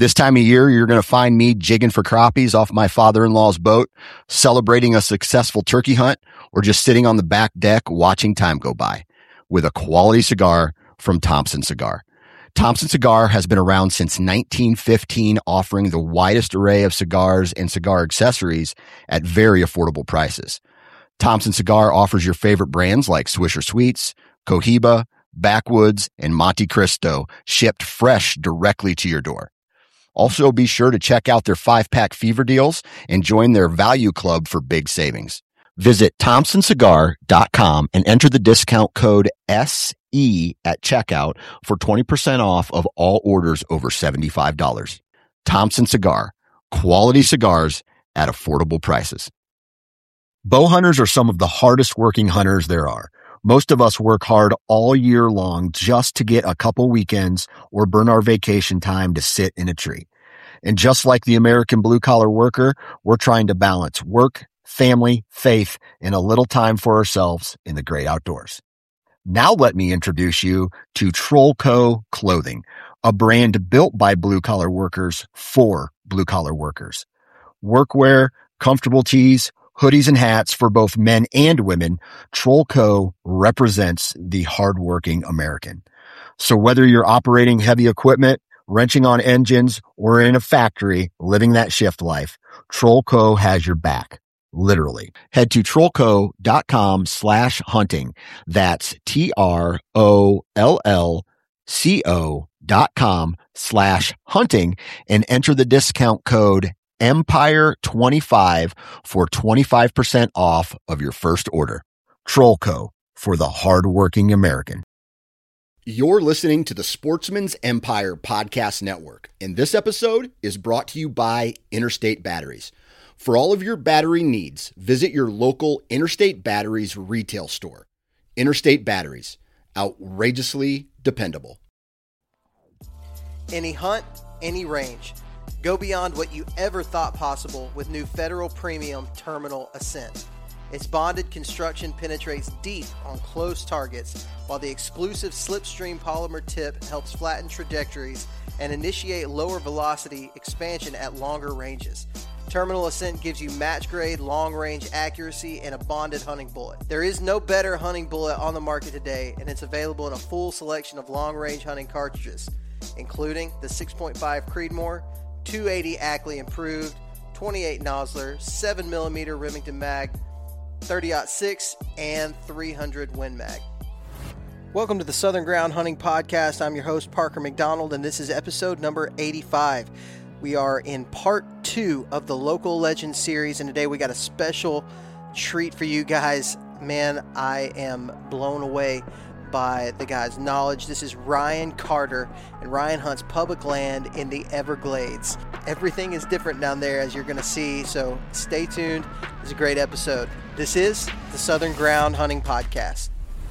This time of year, you're going to find me jigging for crappies off my father-in-law's boat, celebrating a successful turkey hunt, or just sitting on the back deck watching time go by with a quality cigar from Thompson Cigar. Thompson Cigar has been around since 1915, offering the widest array of cigars and cigar accessories at very affordable prices. Thompson Cigar offers your favorite brands like Swisher Sweets, Cohiba, Backwoods, and Monte Cristo, shipped fresh directly to your door. Also, be sure to check out their 5-pack fever deals and join their value club for big savings. Visit thompsoncigar.com and enter the discount code SE at checkout for 20% off of all orders over $75. Thompson Cigar, quality cigars at affordable prices. Bow hunters are some of the hardest working hunters there are. Most of us work hard all year long just to get a couple weekends or burn our vacation time to sit in a tree. And just like the American blue-collar worker, we're trying to balance work, family, faith, and a little time for ourselves in the great outdoors. Now let me introduce you to Trollco Clothing, a brand built by blue-collar workers for blue-collar workers. Workwear, comfortable tees, hoodies and hats for both men and women, Trollco represents the hardworking American. So whether you're operating heavy equipment, wrenching on engines, or in a factory living that shift life, Trollco has your back. Literally. Head to trollco.com/hunting. That's TROLLCO.com/hunting and enter the discount code Empire25 for 25% off of your first order. Trollco, for the hardworking American. You're listening to the Sportsman's Empire Podcast Network, and this episode is brought to you by Interstate Batteries. For all of your battery needs, visit your local Interstate Batteries retail store. Interstate Batteries, outrageously dependable. Any hunt, any range. Go beyond what you ever thought possible with new Federal Premium Terminal Ascent. Its bonded construction penetrates deep on close targets, while the exclusive Slipstream polymer tip helps flatten trajectories and initiate lower velocity expansion at longer ranges. Terminal Ascent gives you match-grade, long-range accuracy and a bonded hunting bullet. There is no better hunting bullet on the market today, and it's available in a full selection of long-range hunting cartridges, including the 6.5 Creedmoor, 280 Ackley Improved, 28 Nosler, 7mm Remington Mag, 30-06, and 300 Win Mag. Welcome to the Southern Ground Hunting Podcast. I'm your host, Parker McDonald, and this is episode number 85. We are in part 2 of the Local Legends series, and today we got a special treat for you guys. Man, I am blown away by the guy's knowledge. This is Ryan Carter, and Ryan hunts public land in the Everglades. Everything is different down there, as you're going to see, so stay tuned. It's a great episode. This is the Southern Ground Hunting Podcast.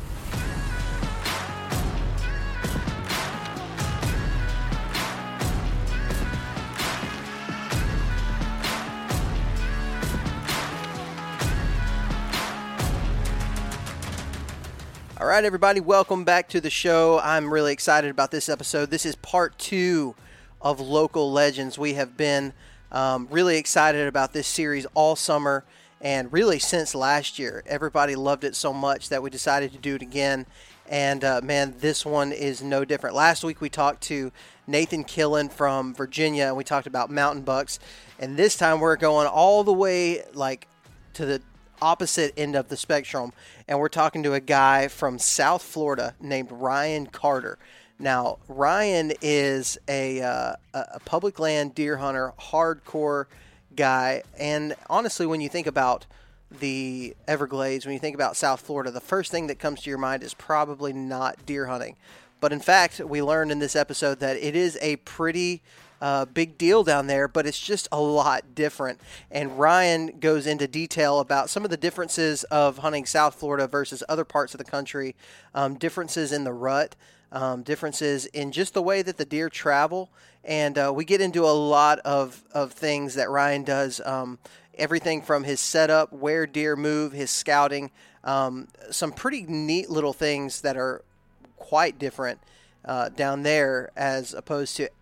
All right, everybody, welcome back to the show. I'm really excited about this episode. This is part 2 of Local Legends. We have been really excited about this series all summer and really since last year. Everybody loved it so much that we decided to do it again. And, man, this one is no different. Last week we talked to Nathan Killen from Virginia, and we talked about mountain bucks. And this time we're going all the way to the opposite end of the spectrum, and we're talking to a guy from South Florida named Ryan Carter. Now, Ryan is a public land deer hunter, hardcore guy, and honestly, when you think about the Everglades, when you think about South Florida, the first thing that comes to your mind is probably not deer hunting. But in fact, we learned in this episode that it is a pretty big deal down there, but it's just a lot different. And Ryan goes into detail about some of the differences of hunting South Florida versus other parts of the country, differences in the rut, differences in just the way that the deer travel. And we get into a lot of things that Ryan does, everything from his setup, where deer move, his scouting, some pretty neat little things that are quite different down there as opposed to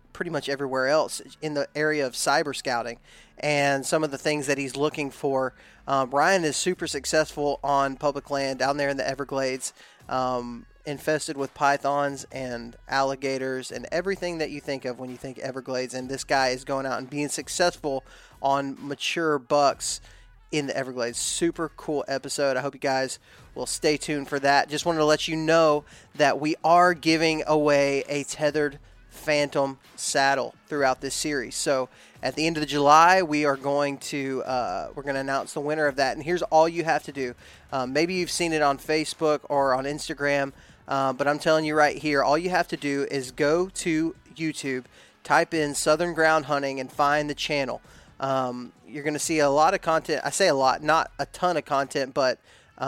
pretty much everywhere else in the area of cyber scouting and some of the things that he's looking for. Ryan is super successful on public land down there in the Everglades, infested with pythons and alligators and everything that you think of when you think Everglades. And this guy is going out and being successful on mature bucks in the Everglades. Super cool episode. I hope you guys will stay tuned for that. Just wanted to let you know that we are giving away a tethered Phantom saddle throughout this series. So at the end of July, we are going to announce the winner of that. And here's all you have to do. Maybe you've seen it on Facebook or on Instagram, but I'm telling you right here, all you have to do is go to YouTube, type in Southern Ground Hunting, and find the channel. You're going to see a lot of content. I say a lot, not a ton of content, but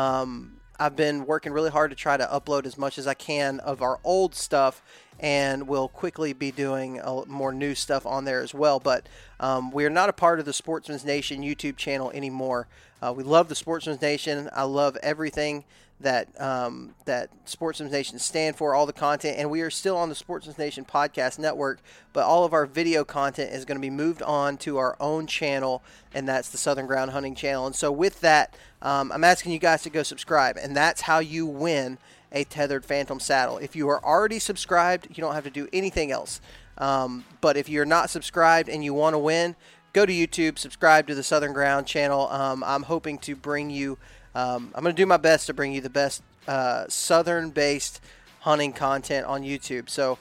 I've been working really hard to try to upload as much as I can of our old stuff, and we'll quickly be doing more new stuff on there as well. But we are not a part of the Sportsman's Nation YouTube channel anymore. We love the Sportsman's Nation. I love everything that that Sportsman's Nation stand for, all the content, and we are still on the Sportsman's Nation podcast network, but all of our video content is going to be moved on to our own channel, and that's the Southern Ground Hunting channel. And so with that, I'm asking you guys to go subscribe, and that's how you win a tethered Phantom saddle. If you are already subscribed, you don't have to do anything else. But if you're not subscribed and you want to win, go to YouTube, subscribe to the Southern Ground channel. I'm hoping to bring you I'm going to do my best to bring you the best Southern-based hunting content on YouTube. So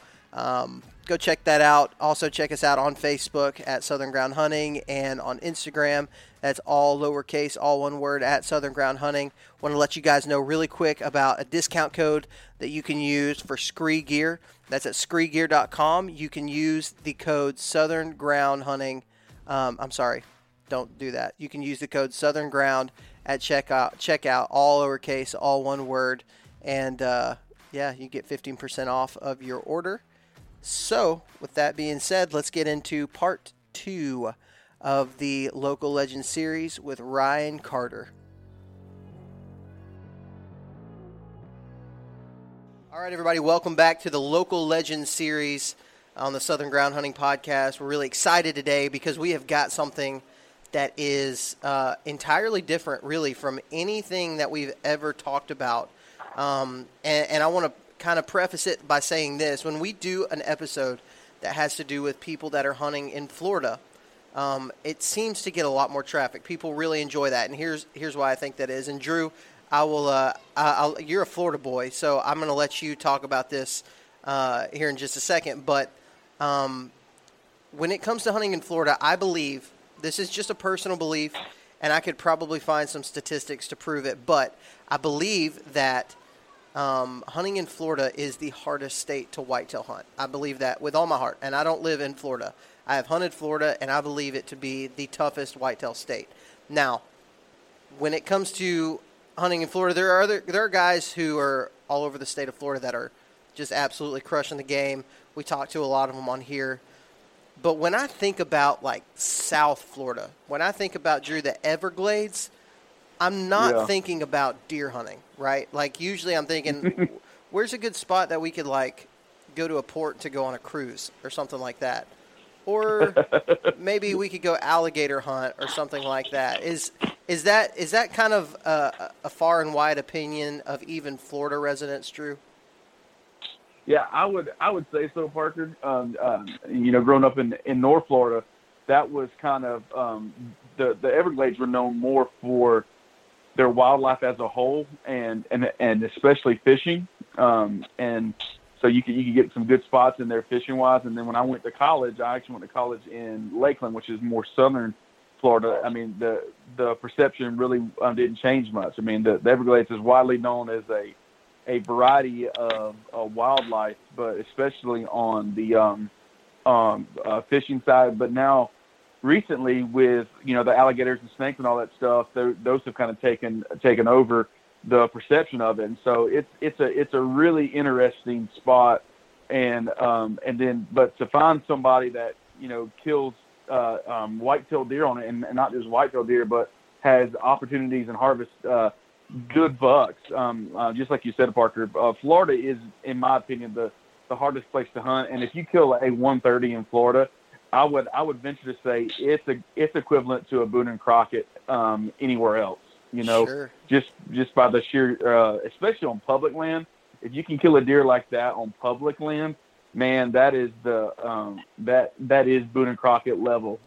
go check that out. Also check us out on Facebook at Southern Ground Hunting, and on Instagram. That's all lowercase, all one word, at Southern Ground Hunting. Want to let you guys know really quick about a discount code that you can use for Scree Gear. That's at screegear.com. You can use the code Southern Ground Hunting. I'm sorry, don't do that. You can use the code Southern Ground at checkout, all lowercase, all one word, and you get 15% off of your order. So with that being said, let's get into part 2 of the Local Legends series with Ryan Carter. All right, everybody, welcome back to the Local Legends series on the Southern Ground Hunting Podcast. We're really excited today because we have got something that is entirely different, really, from anything that we've ever talked about. And I want to kind of preface it by saying this. When we do an episode that has to do with people that are hunting in Florida, it seems to get a lot more traffic. People really enjoy that, and here's why I think that is. And Drew, you're a Florida boy, so I'm going to let you talk about this here in just a second. But when it comes to hunting in Florida, I believe, this is just a personal belief, and I could probably find some statistics to prove it, but I believe that hunting in Florida is the hardest state to whitetail hunt. I believe that with all my heart, and I don't live in Florida. I have hunted Florida, and I believe it to be the toughest whitetail state. Now, when it comes to hunting in Florida, there are guys who are all over the state of Florida that are just absolutely crushing the game. We talk to a lot of them on here. But when I think about, like, South Florida, when I think about, Drew, the Everglades, I'm not thinking about deer hunting, right? Like, usually I'm thinking, where's a good spot that we could, like, go to a port to go on a cruise or something like that? Or maybe we could go alligator hunt or something like that. Is that kind of a far and wide opinion of even Florida residents, Drew? Yeah, I would say so, Parker. Growing up in North Florida, that was kind of the Everglades were known more for their wildlife as a whole, and especially fishing. And so you could get some good spots in there fishing wise. And then when I went to college, I actually went to college in Lakeland, which is more southern Florida. I mean, the perception really didn't change much. I mean, the Everglades is widely known as a variety of wildlife, but especially on the fishing side. But now, recently, with the alligators and snakes and all that stuff, those have kind of taken over the perception of it. And so it's a really interesting spot. And then to find somebody that kills white-tailed deer on it, and not just white-tailed deer, but has opportunities and harvest good bucks. Just like you said, Parker, Florida is, in my opinion, the hardest place to hunt. And if you kill a 130 in Florida, I would venture to say it's equivalent to a Boone and Crockett anywhere else. Sure. Just by the sheer, especially on public land. If you can kill a deer like that on public land, man, that is that is Boone and Crockett level,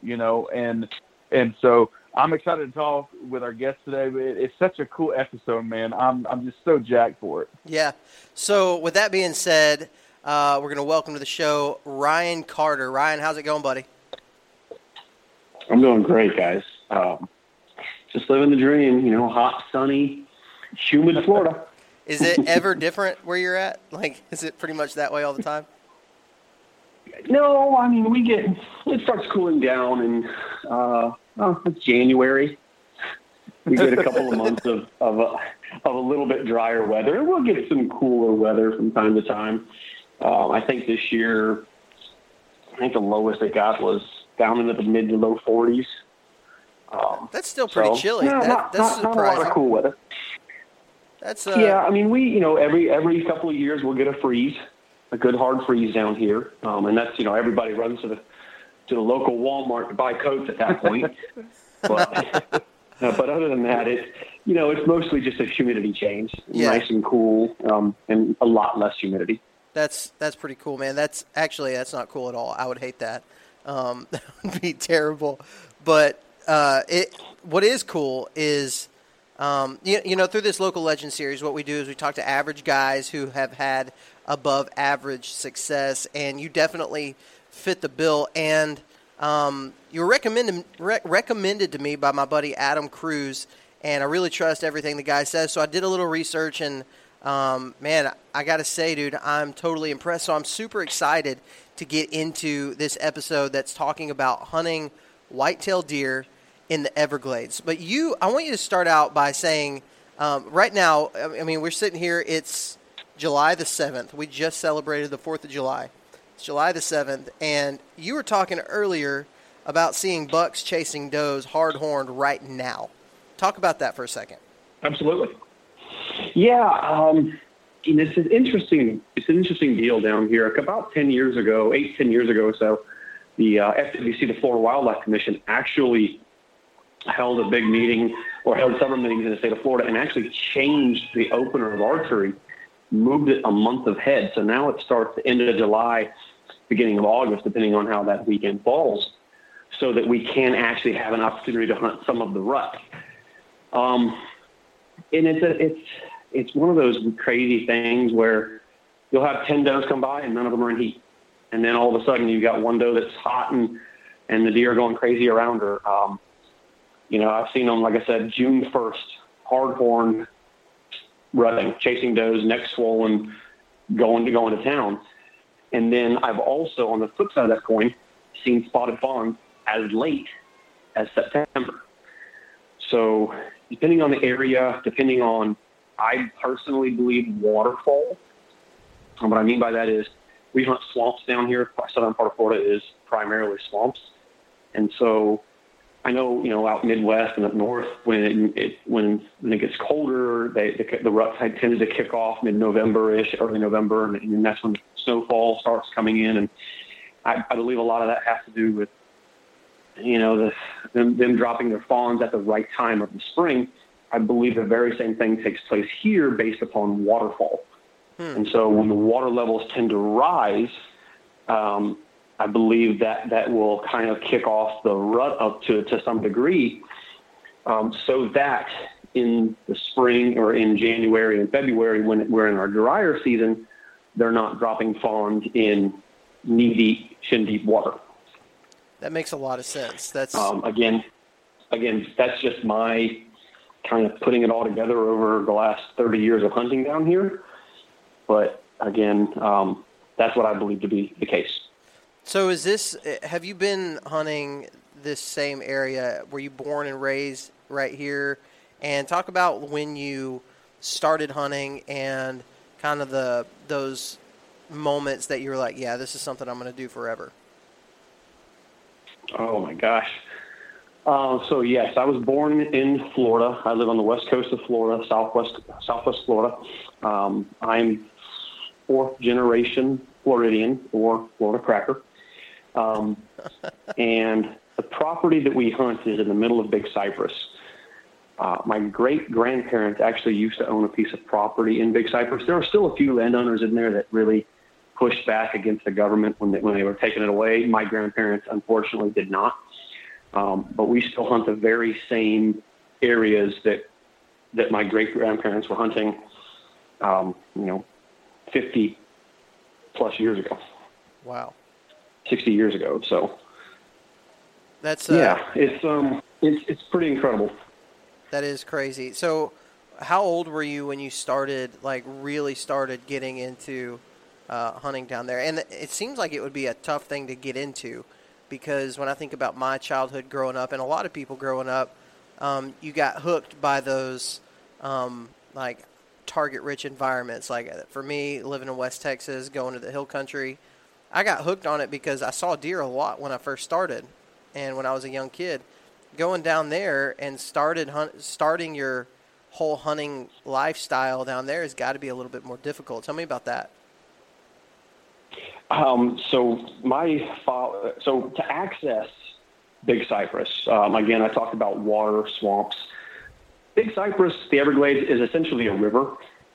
and so I'm excited to talk with our guest today. It's such a cool episode, man. I'm just so jacked for it. Yeah. So with that being said, we're going to welcome to the show Ryan Carter. Ryan, how's it going, buddy? I'm doing great, guys. Just living the dream, hot, sunny, humid Florida. Is it ever different where you're at? Like, is it pretty much that way all the time? No, I mean, it starts cooling down in it's January. We get a couple of months of a little bit drier weather. We'll get some cooler weather from time to time. I think this year, the lowest it got was down into the mid to low 40s. That's still pretty chilly. Yeah, That's not a lot of cool weather. That's yeah. I mean, we every couple of years we'll get a freeze, a good hard freeze down here, and that's everybody runs to the local Walmart to buy coats at that point. But other than that, it's mostly just a humidity change, nice and cool, and a lot less humidity. That's pretty cool, man. That's not cool at all. I would hate that. That would be terrible. But what is cool is, through this Local Legend series, what we do is we talk to average guys who have had above average success, and you definitely fit the bill. And you were recommended to me by my buddy Adam Cruz, and I really trust everything the guy says. So I did a little research, and man, I got to say, dude, I'm totally impressed. So I'm super excited to get into this episode that's talking about hunting whitetail deer in the Everglades. But I want you to start out by saying, right now, I mean, we're sitting here, it's July the 7th. We just celebrated the 4th of July. It's July the 7th, and you were talking earlier about seeing bucks chasing does hard-horned right now. Talk about that for a second. Absolutely. Yeah, it's an interesting deal down here. About 10 years ago or so, the FWC, the Florida Wildlife Commission, actually held a big meeting, or held several meetings in the state of Florida, and actually changed the opener of archery, moved it a month ahead. So now it starts the end of July, beginning of August, depending on how that weekend falls, so that we can actually have an opportunity to hunt some of the rut. And it's one of those crazy things where you'll have 10 does come by and none of them are in heat. And then all of a sudden you've got one doe that's hot and the deer are going crazy around her. I've seen them, like I said, June 1st, hard-horn, rutting, chasing does, neck swollen, going to town. And then I've also, on the flip side of that coin, seen spotted fawns as late as September. So depending on the area, I personally believe waterfall. And what I mean by that is we hunt swamps down here. The southern part of Florida is primarily swamps. And so I know, out Midwest and up north, when it gets colder, the rut tends to kick off mid-November-ish, early November, and that's when snowfall starts coming in. And I believe a lot of that has to do with, them dropping their fawns at the right time of the spring. I believe the very same thing takes place here based upon waterfall. And so when the water levels tend to rise, I believe that will kind of kick off the rut up to some degree, so that in the spring or in January and February, when we're in our drier season, they're not dropping fawns in knee-deep, shin-deep water. That makes a lot of sense. That's again, that's just my kind of putting it all together over the last 30 years of hunting down here. But again, that's what I believe to be the case. So have you been hunting this same area? Were you born and raised right here? And talk about when you started hunting and kind of those moments that you were like, yeah, this is something I'm going to do forever. Oh my gosh. So yes, I was born in Florida. I live on the west coast of Florida, southwest Florida. I'm fourth generation Floridian or Florida cracker. And the property that we hunt is in the middle of Big Cypress. My great-grandparents actually used to own a piece of property in Big Cypress. There are still a few landowners in there that really pushed back against the government when they were taking it away. My grandparents, unfortunately, did not. But we still hunt the very same areas that my great-grandparents were hunting, 50-plus years ago. Wow. 60 years ago. So that's it's pretty incredible. That is crazy. So how old were you when you really started getting into hunting down there? And it seems like it would be a tough thing to get into, because when I think about my childhood growing up, and a lot of people growing up, you got hooked by those target-rich environments. Like for me, living in West Texas, going to the hill country, I got hooked on it because I saw deer a lot when I first started, and when I was a young kid. Going down there and starting your whole hunting lifestyle down there has got to be a little bit more difficult. Tell me about that. So to access Big Cypress, again, I talked about water, swamps. Big Cypress, the Everglades, is essentially a river,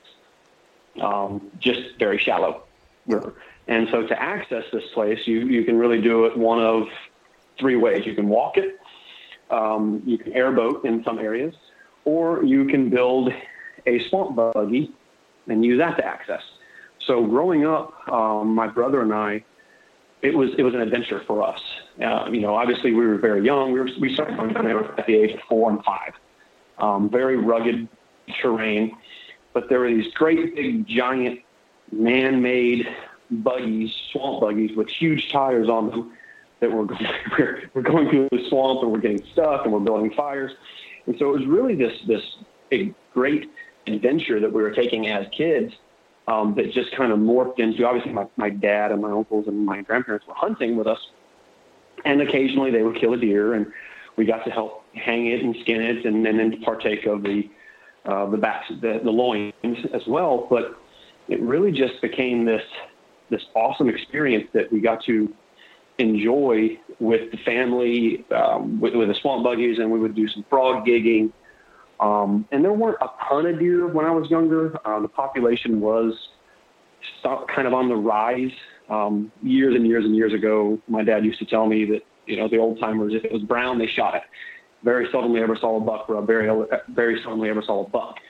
just very shallow river. And so to access this place, you can really do it one of three ways. You can walk it, you can airboat in some areas, or you can build a swamp buggy and use that to access. So growing up, my brother and I, it was an adventure for us. Obviously we were very young. We started going down there at the age of 4 and 5. Very rugged terrain, but there were these great big giant man-made buggies, swamp buggies with huge tires on them that we're going through the swamp, and we're getting stuck, and we're building fires. And so it was really this big, great adventure that we were taking as kids, that just kind of morphed into, obviously my dad and my uncles and my grandparents were hunting with us, and occasionally they would kill a deer, and we got to help hang it and skin it, and then partake of the loins as well. But it really just became this awesome experience that we got to enjoy with the family, with the swamp buggies, and we would do some frog gigging. And there weren't a ton of deer when I was younger. The population was kind of on the rise. Years and years and years ago, my dad used to tell me that, the old timers, if it was brown, they shot it. Very seldomly ever saw a buck, or very seldomly ever saw a buck.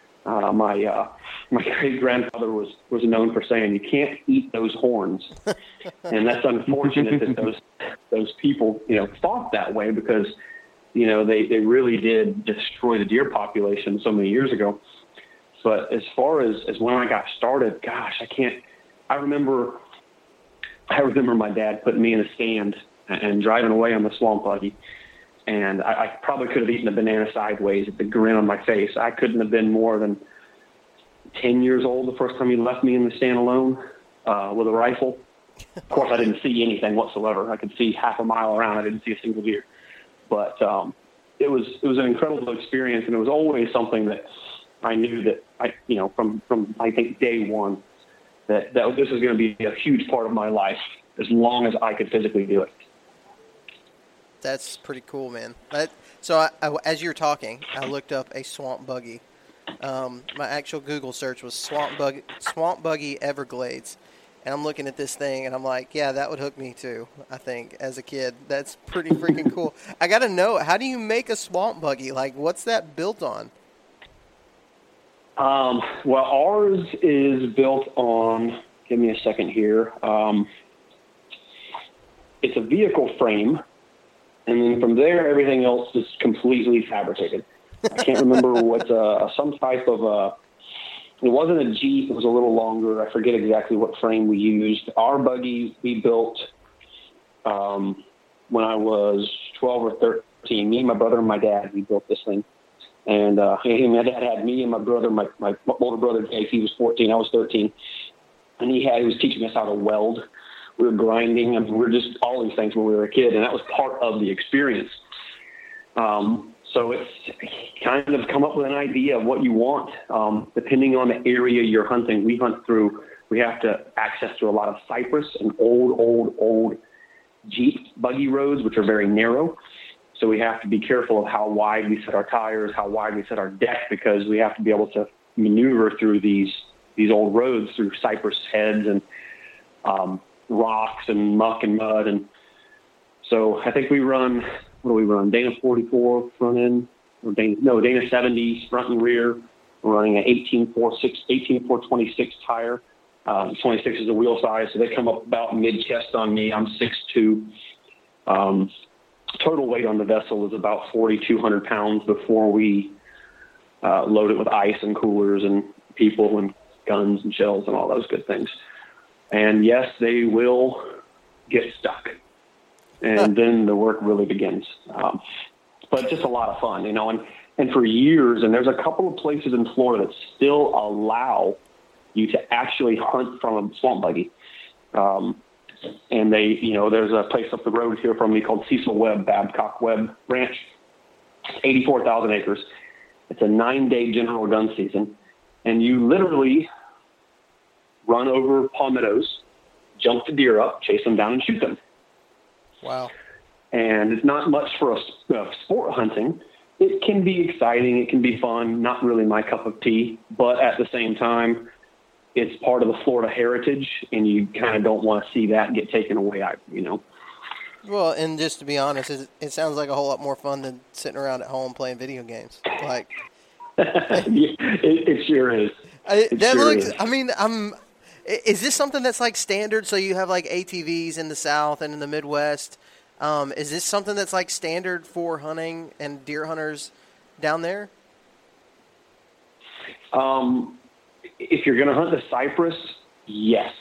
My great grandfather was known for saying, "You can't eat those horns," and that's unfortunate that those people thought that way, because they really did destroy the deer population so many years ago. But as far as when I got started, gosh, I remember my dad putting me in a stand and driving away on the swamp buggy. And I probably could have eaten a banana sideways at the grin on my face. I couldn't have been more than 10 years old the first time he left me in the stand alone with a rifle. Of course, I didn't see anything whatsoever. I could see half a mile around. I didn't see a single deer. But it was an incredible experience, and it was always something that I knew that from I think day one that this was going to be a huge part of my life as long as I could physically do it. That's pretty cool, man. So as you're talking, I looked up a swamp buggy. My actual Google search was swamp buggy Everglades, and I'm looking at this thing, and I'm like, yeah, that would hook me too. I think as a kid, that's pretty freaking cool. I gotta know, how do you make a swamp buggy? Like, what's that built on? Well, ours is built on. Give me a second here. It's a vehicle frame. And then from there, everything else is completely fabricated. I can't remember what, some type of, it wasn't a Jeep, it was a little longer. I forget exactly what frame we used. Our buggy we built when I was 12 or 13. Me, my brother, and my dad, we built this thing. And my dad had me and my brother, my older brother, Jake, he was 14, I was 13. And he was teaching us how to weld. We were grinding, and we were just all these things when we were a kid, and that was part of the experience. So it's kind of come up with an idea of what you want, depending on the area you're hunting. We hunt through we have to access to a lot of cypress and old Jeep buggy roads, which are very narrow. So we have to be careful of how wide we set our tires, how wide we set our deck, because we have to be able to maneuver through these old roads through cypress heads and rocks and muck and mud. And so I think we run, what do we run? Dana 44 front end, or Dana 70 front and rear. We're running an 18.426 tire. 26 is the wheel size, so they come up about mid-chest on me. I'm 6'2". Total weight on the vessel is about 4,200 pounds before we load it with ice and coolers and people and guns and shells and all those good things. And yes, they will get stuck. And then the work really begins. But just a lot of fun, you know. And for years, and there's a couple of places in Florida that still allow you to actually hunt from a swamp buggy. And they, you know, there's a place up the road here from me called Cecil Webb, Babcock Webb Ranch, 84,000 acres. It's a 9-day general gun season. And you literally run over palmettos, jump the deer up, chase them down, and shoot them. Wow. And it's not much for a sport hunting. It can be exciting. It can be fun. Not really my cup of tea. But at the same time, it's part of the Florida heritage, and you kind of don't want to see that get taken away, you know. Well, and just to be honest, it sounds like a whole lot more fun than sitting around at home playing video games. Like, it sure is. I mean, is this something that's like standard? So you have like ATVs in the South and in the Midwest. Is this something that's like standard for hunting and deer hunters down there? If you're going to hunt the cypress, yes.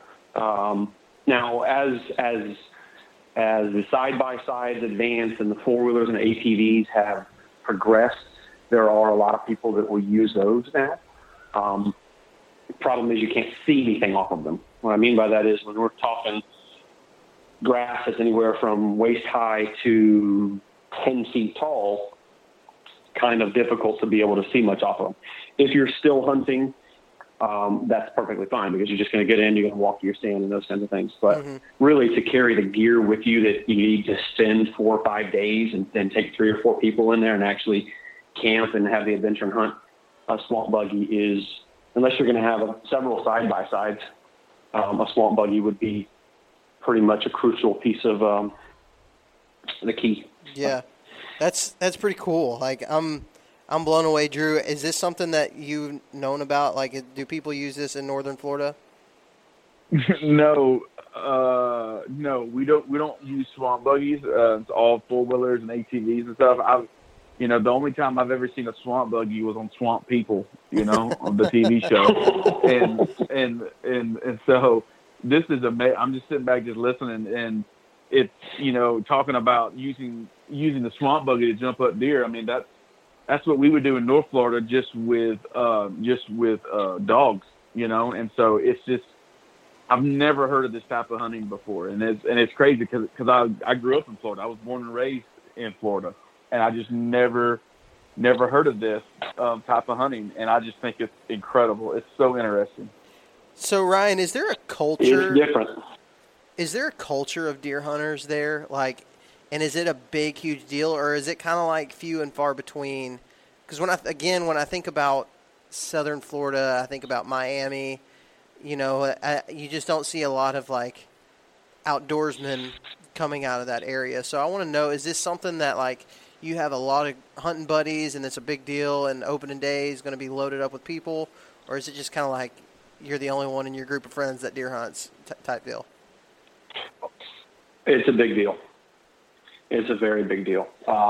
Now, as the side-by-sides advance and the four-wheelers and ATVs have progressed, there are a lot of people that will use those now. The problem is you can't see anything off of them. What I mean by that is when we're talking grass that's anywhere from waist high to 10 feet tall, kind of difficult to be able to see much off of them. If you're still hunting, that's perfectly fine because you're just going to get in, you're going to walk to your stand and those kinds of things. But really to carry the gear with you that you need to spend 4 or 5 days and then take 3 or 4 people in there and actually camp and have the adventure and hunt, a swamp buggy is, unless you're going to have several side-by-sides, a swamp buggy would be pretty much a crucial piece of the key. Yeah, that's pretty cool. Like, I'm blown away, Drew. Is this something that you've known about? Like, do people use this in northern Florida? No, we don't use swamp buggies. It's all four-wheelers and ATVs and stuff. The only time I've ever seen a swamp buggy was on Swamp People, on the TV show, and so this is amazing. I'm just sitting back just listening, and it's talking about using the swamp buggy to jump up deer. I mean that's what we would do in North Florida just with dogs, and so it's just I've never heard of this type of hunting before, and it's crazy because I grew up in Florida. I was born and raised in Florida. And I just never heard of this type of hunting, and I just think it's incredible. It's so interesting. So, Ryan, is there a culture? It's different. Is there a culture of deer hunters there? Like, and is it a big, huge deal, or is it kind of like few and far between? Because when I think about Southern Florida, I think about Miami. You just don't see a lot of like outdoorsmen coming out of that area. So I want to know: is this something that like you have a lot of hunting buddies and it's a big deal and opening day is going to be loaded up with people? Or is it just kind of like you're the only one in your group of friends that deer hunts type deal? It's a big deal. It's a very big deal.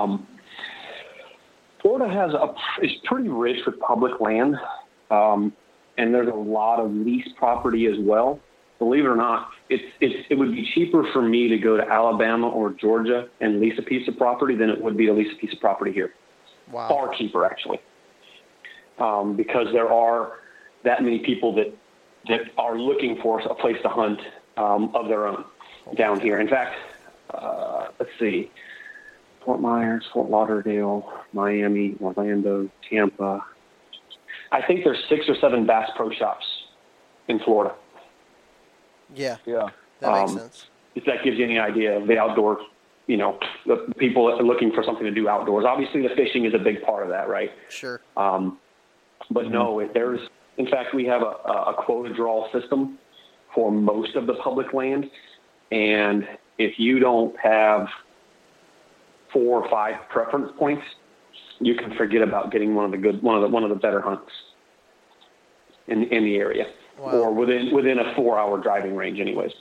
Florida is pretty rich with public land. And there's a lot of lease property as well. Believe it or not, it would be cheaper for me to go to Alabama or Georgia and lease a piece of property than it would be to lease a piece of property here. Wow. Far cheaper, actually, because there are that many people that are looking for a place to hunt of their own down here. In fact, let's see, Fort Myers, Fort Lauderdale, Miami, Orlando, Tampa. I think there's 6 or 7 Bass Pro Shops in Florida. Yeah. Yeah. That makes sense. If that gives you any idea of the outdoor, the people that are looking for something to do outdoors. Obviously, the fishing is a big part of that, right? Sure. But no, in fact, we have a quota draw system for most of the public land. And if you don't have 4 or 5 preference points, you can forget about getting one of the better hunts in the area. Wow. Or within a 4-hour driving range anyways.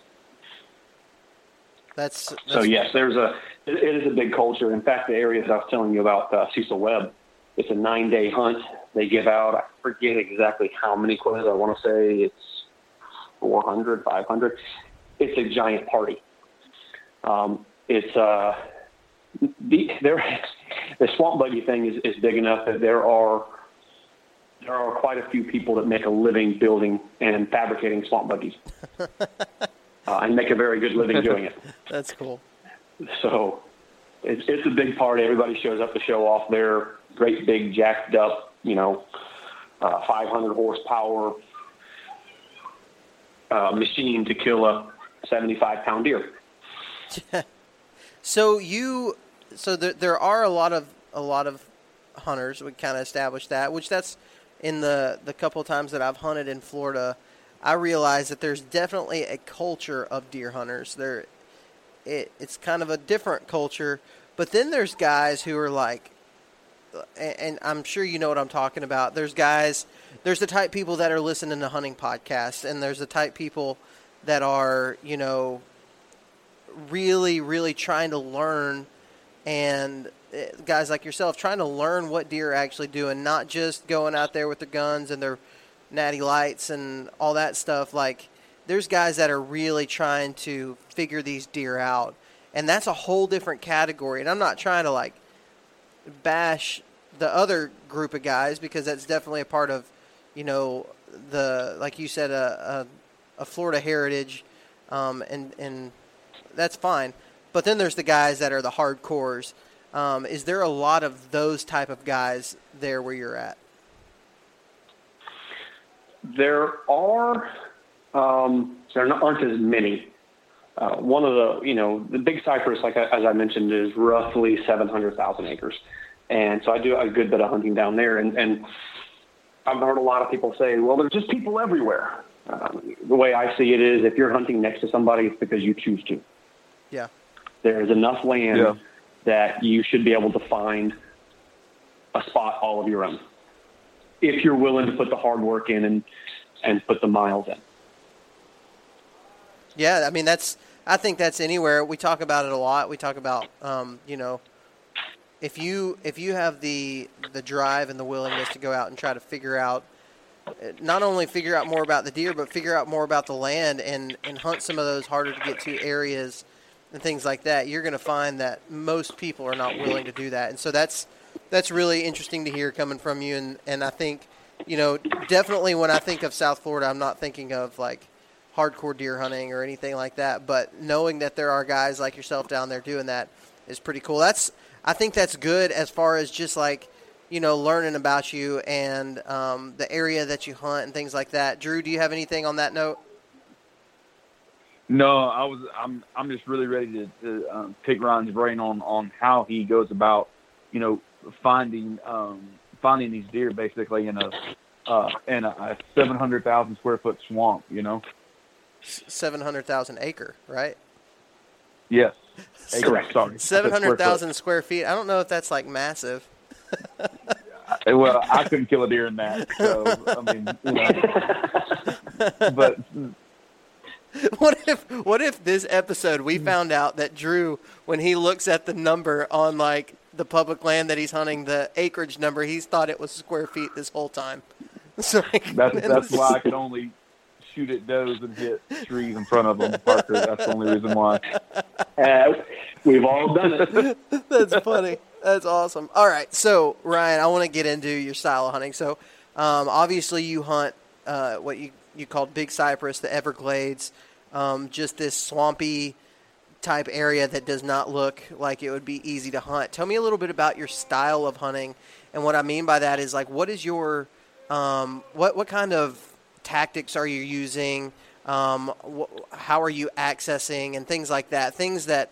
That's so yes, it is a big culture. In fact, the area that I was telling you about, Cecil Webb, it's a 9-day hunt. They give out, I forget exactly how many quotas. I want to say it's 400, 500. It's a giant party. The swamp buggy thing is big enough that there are quite a few people that make a living building and fabricating swamp buggies, and make a very good living doing it. That's cool. So it's a big party. Everybody shows up to show off their great big jacked up, 500 horsepower machine to kill a 75-pound deer. So there are a lot of hunters. We kind of established that, which that's in the couple of times that I've hunted in Florida. I realize that there's definitely a culture of deer hunters. It's kind of a different culture, but then there's guys who are like, and I'm sure you know what I'm talking about. There's the type people that are listening to hunting podcasts, and there's the type people that are, really, really trying to learn, and guys like yourself trying to learn what deer are actually doing, not just going out there with their guns and their natty lights and all that stuff. Like, there's guys that are really trying to figure these deer out, and that's a whole different category. And I'm not trying to bash the other group of guys, because that's definitely a part of, like you said, a Florida heritage, and that's fine. But then there's the guys that are the hardcores. Is there a lot of those type of guys there where you're at? There are. There aren't as many. One of the big cypress, as I mentioned, is roughly 700,000 acres. And so I do a good bit of hunting down there. And I've heard a lot of people say, well, there's just people everywhere. The way I see it is, if you're hunting next to somebody, it's because you choose to. Yeah. There's enough land that you should be able to find a spot all of your own, if you're willing to put the hard work in and put the miles in. Yeah, I mean, I think that's anywhere. We talk about it a lot. We talk about, if you have the drive and the willingness to go out and try to not only figure out more about the deer, but figure out more about the land and hunt some of those harder to get to areas and things like that, you're going to find that most people are not willing to do that. And so that's really interesting to hear coming from you. And I think, definitely when I think of South Florida, I'm not thinking of hardcore deer hunting or anything like that, but knowing that there are guys like yourself down there doing that is pretty cool. I think that's good as far as just learning about you and the area that you hunt and things like that. Drew, do you have anything on that note? No, I'm just really ready to pick Ryan's brain on how he goes about, finding these deer basically in a 700,000 square foot swamp, 700,000 acre, right? Yes. Correct. Sorry. 700,000 square feet. I don't know if that's massive. Well, I couldn't kill a deer in that. So, but what if this episode we found out that Drew, when he looks at the number on the public land that he's hunting, the acreage number, he's thought it was square feet this whole time. So, that's why I could only shoot at does and hit trees in front of them, Parker. That's the only reason why. We've all done it. That's funny. That's awesome. All right, so Ryan, I want to get into your style of hunting. So, obviously, you hunt what you called Big Cypress, the Everglades, just this swampy type area that does not look like it would be easy to hunt. Tell me a little bit about your style of hunting, and what I mean by that is what is your what kind of tactics are you using? How are you accessing and things like that? Things that,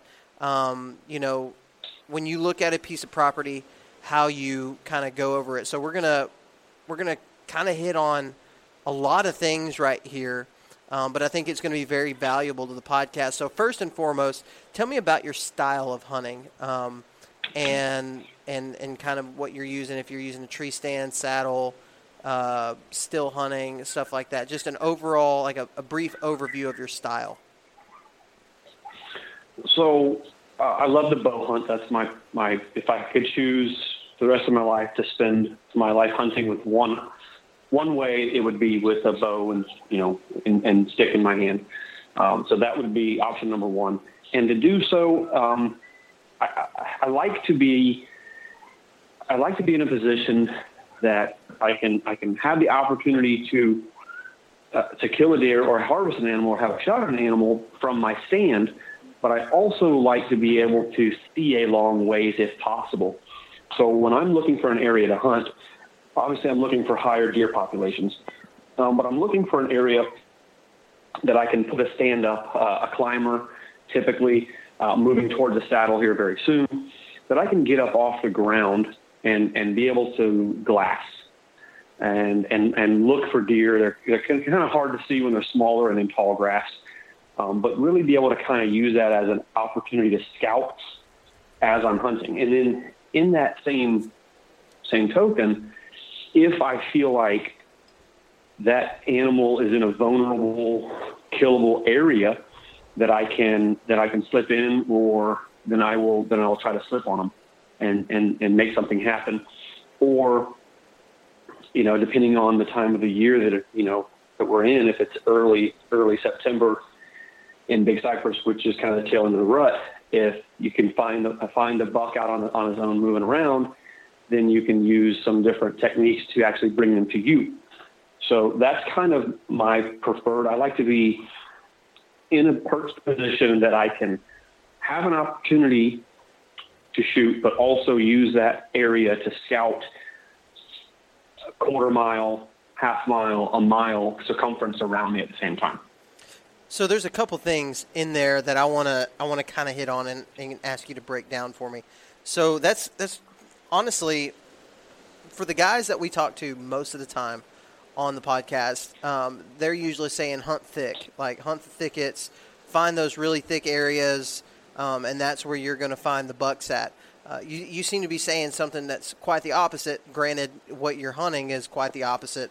when you look at a piece of property, how you kind of go over it. So we're gonna kind of hit on a lot of things right here, but I think it's going to be very valuable to the podcast. So first and foremost, tell me about your style of hunting, and kind of what you're using. If you're using a tree stand, saddle, still hunting, stuff like that. Just an overall, like a brief overview of your style. So I love the bow hunt. That's my if I could choose the rest of my life to spend my life hunting with one way, it would be with a bow and stick in my hand. So that would be option number one. And to do so, I like to be in a position that I can have the opportunity to kill a deer or harvest an animal or have a shot at an animal from my stand. But I also like to be able to see a long ways if possible. So when I'm looking for an area to hunt, obviously I'm looking for higher deer populations, but I'm looking for an area that I can put a stand up, a climber, typically moving towards the saddle here very soon, that I can get up off the ground and be able to glass and look for deer. They're kind of hard to see when they're smaller and in tall grass, but really be able to kind of use that as an opportunity to scout as I'm hunting. And then in that same token, if I feel like that animal is in a vulnerable, killable area that I can slip in, or then I'll try to slip on them and make something happen. Or, depending on the time of the year that we're in, if it's early September in Big Cypress, which is kind of the tail end of the rut, if you can find a buck out on his own moving around, then you can use some different techniques to actually bring them to you. So that's kind of my preferred. I like to be in a perched position that I can have an opportunity to shoot, but also use that area to scout a quarter mile, half mile, a mile circumference around me at the same time. So there's a couple things in there that I want to kind of hit on and ask you to break down for me. So that's honestly, for the guys that we talk to most of the time on the podcast, they're usually saying hunt thick, like hunt the thickets, find those really thick areas, and that's where you're going to find the bucks at. You seem to be saying something that's quite the opposite. Granted, what you're hunting is quite the opposite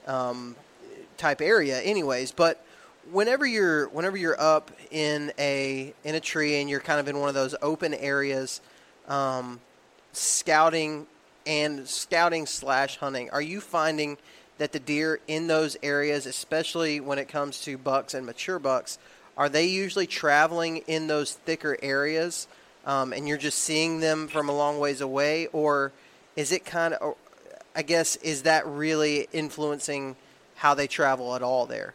type area anyways, but whenever you're up in a tree and you're kind of in one of those open areas, scouting / hunting, are you finding that the deer in those areas, especially when it comes to bucks and mature bucks, are they usually traveling in those thicker areas, and you're just seeing them from a long ways away? Or is it kind of, I guess, is that really influencing how they travel at all there?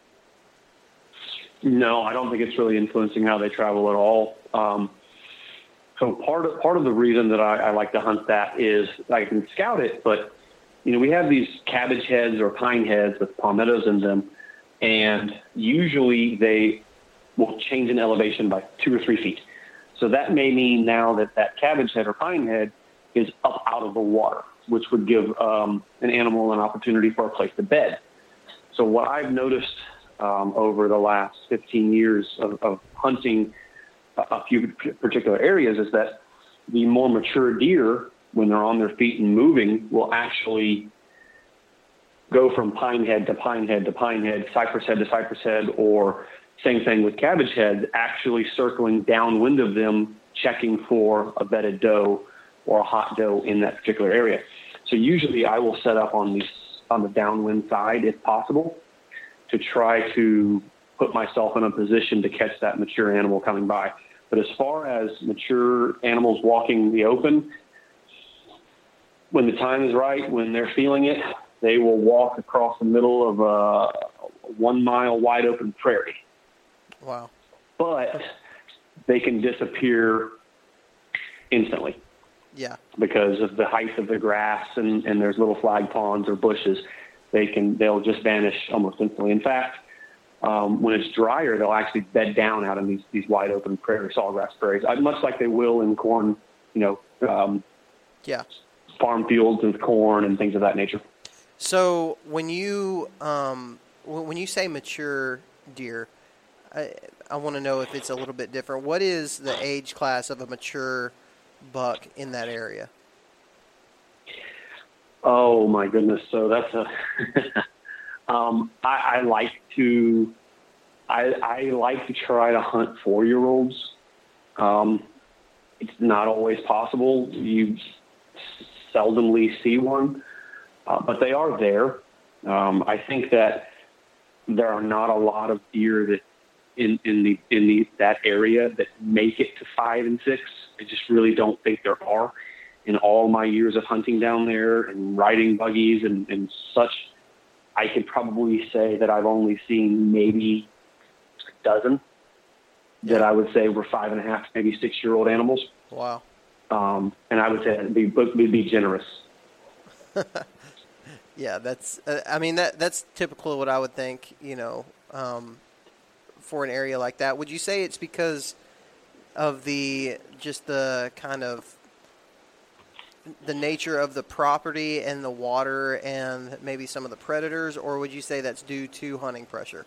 No, I don't think it's really influencing how they travel at all. So part of the reason that I like to hunt that is I can scout it, but we have these cabbage heads or pine heads with palmettos in them, and usually they will change in elevation by 2 or 3 feet. So that may mean now that cabbage head or pine head is up out of the water, which would give an animal an opportunity for a place to bed. So what I've noticed over the last 15 years of hunting a few particular areas is that the more mature deer, when they're on their feet and moving, will actually go from pine head to pine head to pine head, cypress head to cypress head, or same thing with cabbage heads, actually circling downwind of them, checking for a bedded doe or a hot doe in that particular area. So usually I will set up on the downwind side if possible to try to put myself in a position to catch that mature animal coming by. But as far as mature animals walking the open, when the time is right, when they're feeling it, they will walk across the middle of a 1 mile wide open prairie. Wow. But they can disappear instantly. Yeah. Because of the height of the grass and there's little flag ponds or bushes. They'll just vanish almost instantly. In fact, When it's drier, they'll actually bed down out in these wide open prairie, sawgrass prairies, much like they will in corn, Yeah. farm fields and corn and things of that nature. So when you say mature deer, I want to know if it's a little bit different. What is the age class of a mature buck in that area? Oh my goodness! So that's a. I like to try to hunt 4-year-olds. It's not always possible. You seldomly see one, but they are there. I think that there are not a lot of deer that in that area that make it to 5 and 6. I just really don't think there are. In all my years of hunting down there and riding buggies and such, I could probably say that I've only seen maybe a dozen that I would say were 5.5, maybe 6-year-old animals. Wow. And I would say it'd be generous. Yeah, that's. That's typical of what I would think. For an area like that, would you say it's because of the kind of the nature of the property and the water and maybe some of the predators, or would you say that's due to hunting pressure?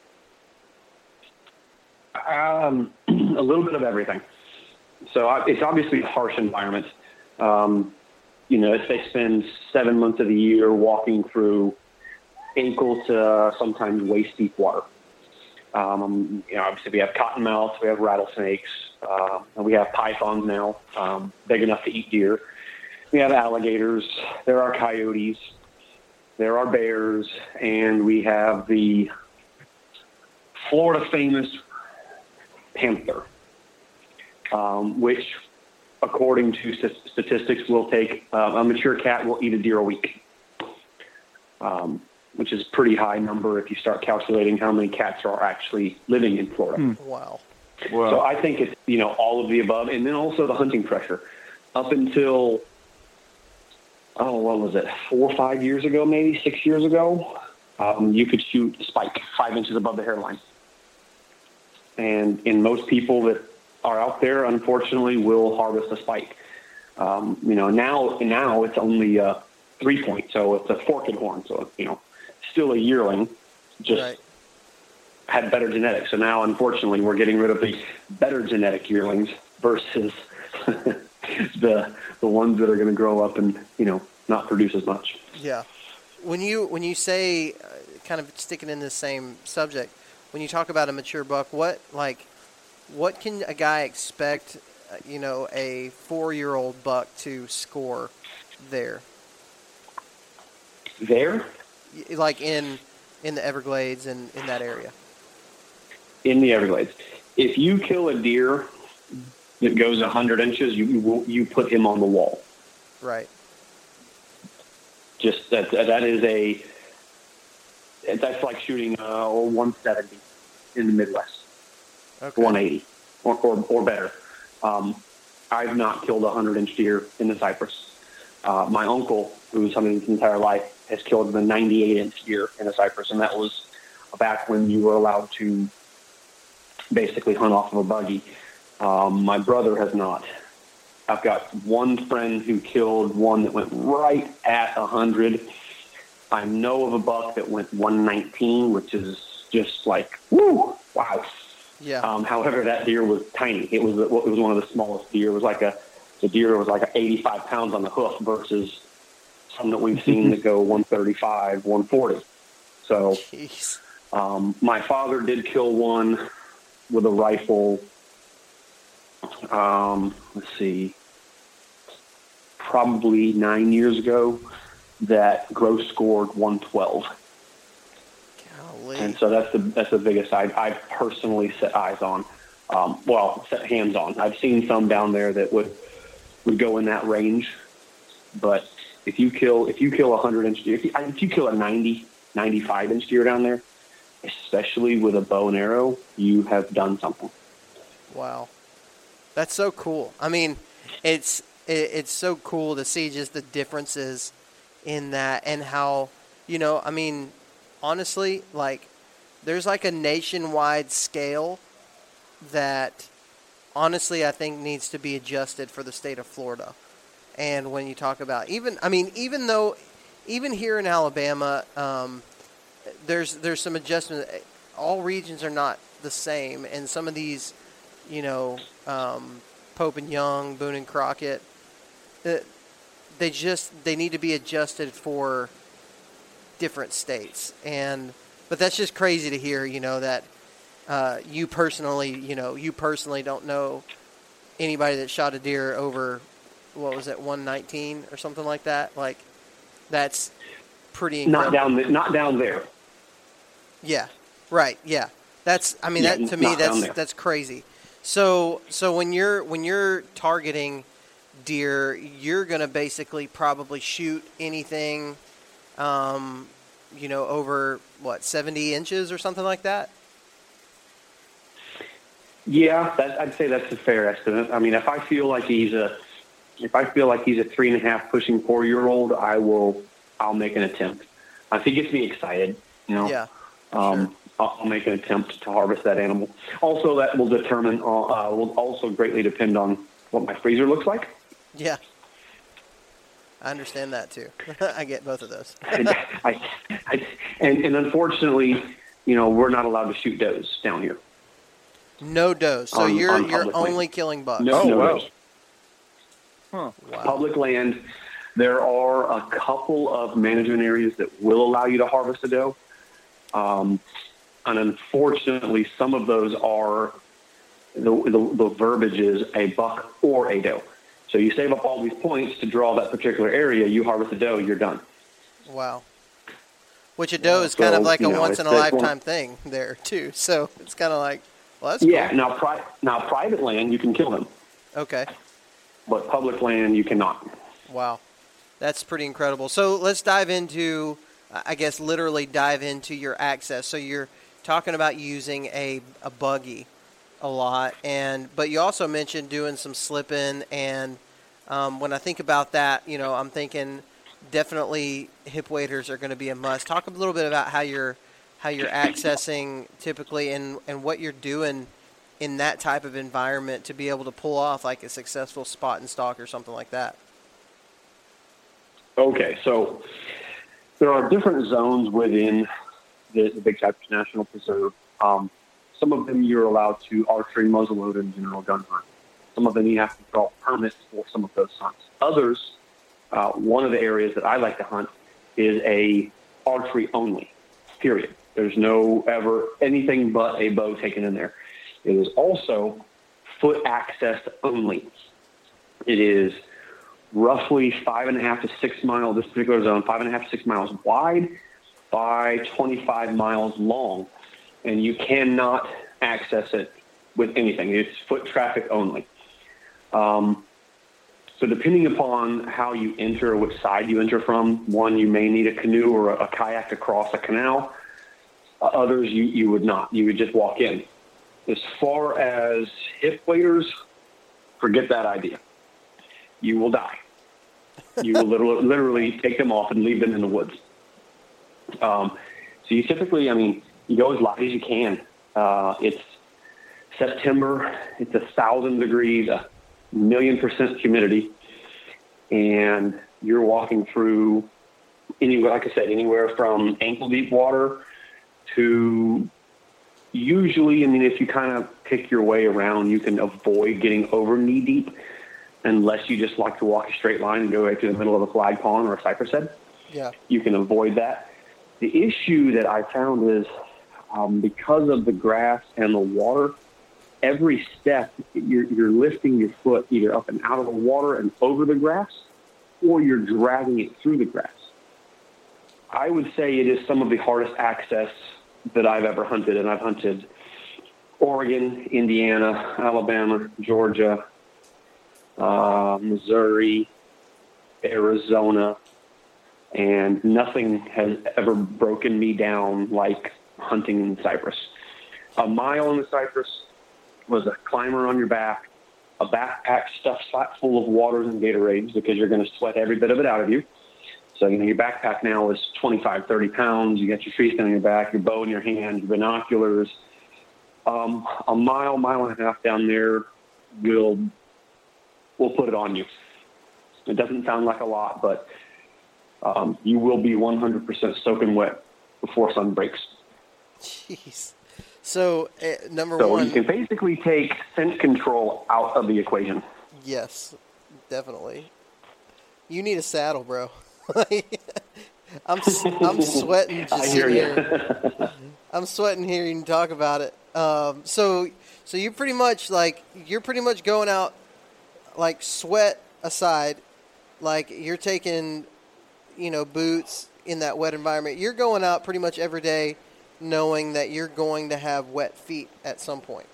A little bit of everything. So it's obviously a harsh environment. If they spend 7 months of the year walking through ankle to sometimes waist deep water. Obviously we have cottonmouths, we have rattlesnakes, and we have pythons now, big enough to eat deer. We have alligators, there are coyotes, there are bears, and we have the Florida famous panther, which, according to statistics, will take a mature cat will eat a deer a week, which is a pretty high number if you start calculating how many cats are actually living in Florida. Wow. So I think it's, all of the above. And then also the hunting pressure. Up until, what was it, 4 or 5 years ago, maybe 6 years ago, you could shoot a spike 5 inches above the hairline. And most people that are out there, unfortunately, will harvest a spike. Now it's only a 3-point, so it's a forked horn. So, still a yearling, just right. Had better genetics. So now, unfortunately, we're getting rid of the better genetic yearlings versus the ones that are going to grow up and, not produce as much. Yeah. When you say, kind of sticking in the same subject, when you talk about a mature buck, what can a guy expect, a 4-year-old buck to score there? There? Like in the Everglades and in that area? In the Everglades. If you kill a deer that goes 100 inches, you put him on the wall. Right. Just that's like shooting a 170 in the Midwest. Okay. 180 or better. I've not killed a 100-inch deer in the cypress. My uncle, who's hunted his entire life, has killed the 98-inch deer in the cypress, and that was back when you were allowed to basically hunt off of a buggy. My brother has not. I've got one friend who killed one that went right at 100. I know of a buck that went 119, which is just like, woo, wow. Yeah. However, that deer was tiny. It was one of the smallest deer. It was like the deer was like 85 pounds on the hoof versus some that we've seen that go 135, 140. So, my father did kill one with a rifle. Let's see, probably 9 years ago, that gross scored 112. Golly. And so that's the biggest I've personally set eyes on. Set hands on. I've seen some down there that would go in that range, but if you kill a 100-inch deer, if you kill a 90, 95-inch deer down there, especially with a bow and arrow, you have done something. Wow. That's so cool. I mean, it's so cool to see just the differences in that and how, honestly, like there's like a nationwide scale that honestly I think needs to be adjusted for the state of Florida. And when you talk about even here in Alabama, there's some adjustment. All regions are not the same, and some of these, Pope and Young, Boone and Crockett, they need to be adjusted for different states. But that's just crazy to hear, that you personally don't know anybody that shot a deer over, what was it, 119 or something like that. Like, that's pretty incredible. Not down there. Yeah. Right. Yeah. That's crazy. So when you're targeting deer, you're going to basically probably shoot anything, over 70 inches or something like that. Yeah, I'd say that's a fair estimate. I mean, if I feel like he's a 3.5 pushing 4-year-old, I'll make an attempt. If he gets me excited, Yeah. Sure. I'll make an attempt to harvest that animal. Also, that will will also greatly depend on what my freezer looks like. Yeah. I understand that too. I get both of those. and unfortunately, we're not allowed to shoot does down here. No does. So you're only killing bucks. No wow. does. Huh. Wow. Public land. There are a couple of management areas that will allow you to harvest a doe. And unfortunately, some of those are the verbiage is a buck or a doe. So you save up all these points to draw that particular area. You harvest a doe, you're done. Wow. Which a doe is kind of like a once-in-a-lifetime thing there, too. So it's kind of like, well, that's yeah, cool. Now private land, you can kill them. Okay. But public land, you cannot. Wow. That's pretty incredible. So let's dive into, literally dive into your access. So you're talking about using a buggy a lot, but you also mentioned doing some slipping, and when I think about that, I'm thinking definitely hip waders are going to be a must. Talk a little bit about how you're accessing typically and what you're doing in that type of environment to be able to pull off like a successful spot and stalk or something like that. Okay, so there are different zones within the Big Cypress National Preserve. Some of them you're allowed to archery, muzzleloader, and general gun hunt. Some of them you have to draw permits for some of those hunts. Others, one of the areas that I like to hunt is a archery only, period. There's no ever anything but a bow taken in there. It is also foot access only. It is roughly 5.5 to 6 miles, this particular zone, 5.5 to 6 miles wide by 25 miles long. And you cannot access it with anything. It's foot traffic only. So depending upon how you enter or which side you enter from, one, you may need a canoe or a kayak to cross a canal. Others, you would not. You would just walk in. As far as hip waders, forget that idea. You will die. You will literally take them off and leave them in the woods. So you typically, you go as light as you can. It's September. It's 1,000 degrees, 1,000,000% humidity, and you're walking through anywhere from ankle deep water to usually, if you kind of pick your way around, you can avoid getting over knee deep unless you just like to walk a straight line and go right through the middle of a flag pond or a cypress head. Yeah. You can avoid that. The issue that I found is because of the grass and the water, every step you're lifting your foot either up and out of the water and over the grass, or you're dragging it through the grass. I would say it is some of the hardest access that I've ever hunted, and I've hunted Oregon, Indiana, Alabama, Georgia, Missouri, Arizona, and nothing has ever broken me down like hunting in cypress. A mile in the cypress was a climber on your back, a backpack stuffed full of waters and Gatorades because you're going to sweat every bit of it out of you, So, your backpack now is 25, 30 pounds. You got your tree stand on your back, your bow in your hand, your binoculars. A mile and a half down there, we'll put it on you. It doesn't sound like a lot, but you will be 100% soaking wet before sun breaks. Jeez. So, number so one. So you can basically take scent control out of the equation. Yes, definitely. You need a saddle, bro. I'm sweating just sitting here. I'm sweating hearing you talk about it. So you're pretty much going out, like, sweat aside, like you're taking, boots in that wet environment. You're going out pretty much every day knowing that you're going to have wet feet at some point.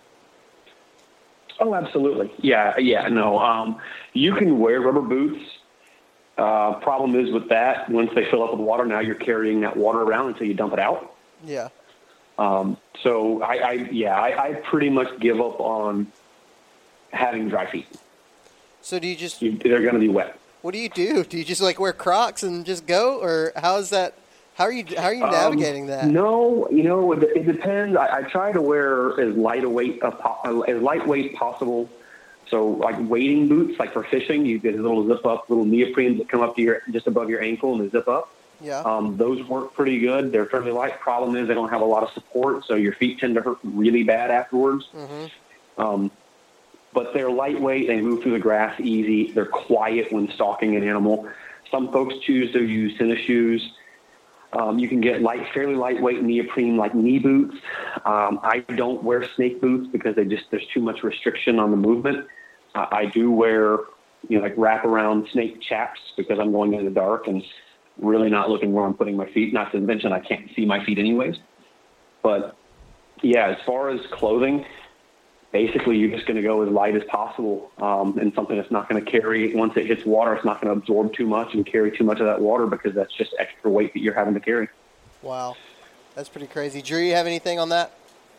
Oh, absolutely. Yeah, no. You can wear rubber boots. Problem is with that, once they fill up with water, now you're carrying that water around until you dump it out. Yeah. So I pretty much give up on having dry feet. So do you just... They're going to be wet. What do you do? Do you just wear Crocs and just go, or how is that? How are you navigating that? No, it depends. I try to wear as lightweight possible. So like wading boots, like for fishing, you get a little zip up, little neoprenes that come up to just above your ankle and they zip up. Yeah. Those work pretty good. They're fairly light. Problem is they don't have a lot of support, so your feet tend to hurt really bad afterwards. Mm-hmm. But they're lightweight. They move through the grass easy. They're quiet when stalking an animal. Some folks choose to use tennis shoes. You can get fairly lightweight neoprene like knee boots. I don't wear snake boots because there's too much restriction on the movement. I do wear, like wrap around snake chaps because I'm going in the dark and really not looking where I'm putting my feet. Not to mention I can't see my feet anyways. But yeah, as far as clothing, basically you're just going to go as light as possible, and something that's not going to carry, once it hits water, it's not going to absorb too much and carry too much of that water because that's just extra weight that you're having to carry. Wow. That's pretty crazy. Drew, you have anything on that?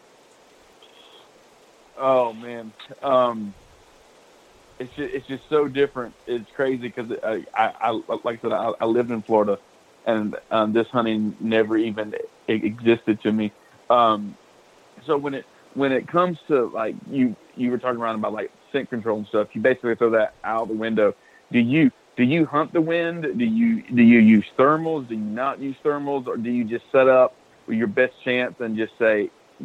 Oh, man. It's just so different. It's crazy because I like I said, I lived in Florida, and this hunting never even existed to me. So when it comes to, like, you were talking around about like scent control and stuff, you basically throw that out the window. Do you hunt the wind? Do you use thermals? Do you not use thermals? Or do you just set up with your best chance and just say,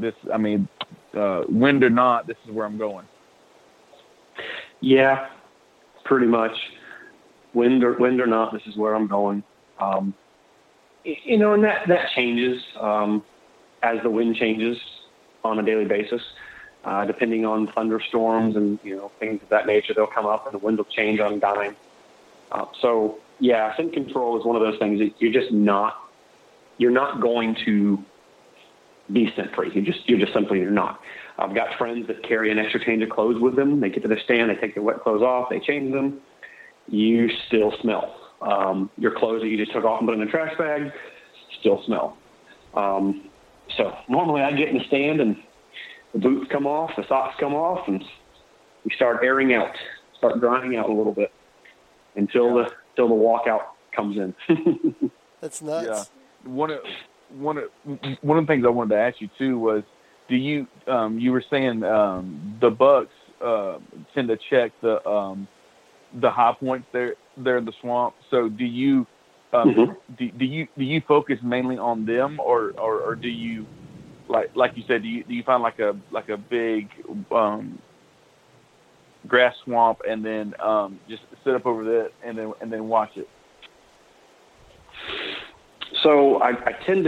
wind or not, this is where I'm going? Yeah, pretty much. Wind or not, this is where I'm going. And that changes as the wind changes on a daily basis, depending on thunderstorms and things of that nature. They'll come up and the wind will change on a dime. So yeah, scent control is one of those things that you're not going to be scent free. You're just simply not. I've got friends that carry an extra change of clothes with them. They get to their stand, they take their wet clothes off, they change them. You still smell. Your clothes that you just took off and put in a trash bag still smell. So normally I get in the stand and the boots come off, the socks come off, and we start airing out, start drying out a little bit until the walkout comes in. That's nuts. Yeah. One of the things I wanted to ask you too was, do you you were saying the bucks tend to check the high points there in the swamp. So do you do you focus mainly on them, or do you like you said, do you find like a big grass swamp and then just sit up over that and then watch it? So I tend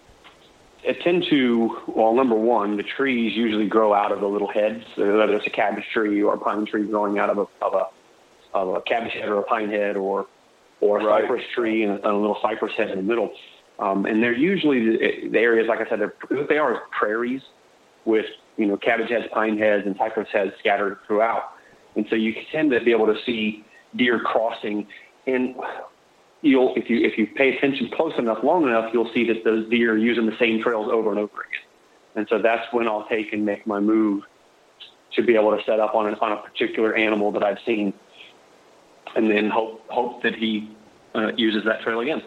to, well, number one, the trees usually grow out of the little heads, whether it's a cabbage tree or a pine tree growing out of a cabbage head or a pine head or a cypress tree and a little cypress head in the middle. And they're usually the areas, like I said, they are prairies with, cabbage heads, pine heads, and cypress heads scattered throughout. And so you tend to be able to see deer crossing. And if you pay attention close enough, long enough, you'll see that those deer are using the same trails over and over again. And so that's when I'll take and make my move to be able to set up on a particular animal that I've seen, and then hope that he uses that trail again.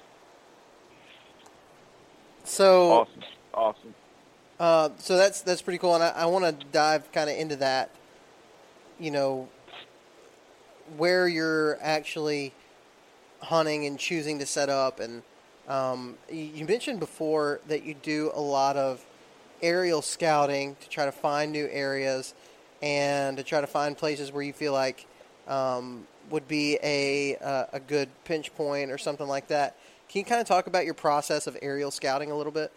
So Awesome. So that's pretty cool, and I want to dive kind of into that. You know, where you're actually hunting and choosing to set up, and you mentioned before that you do a lot of aerial scouting to try to find new areas and to try to find places where you feel like would be a good pinch point or something like that. Can you kind of talk about your process of aerial scouting a little bit?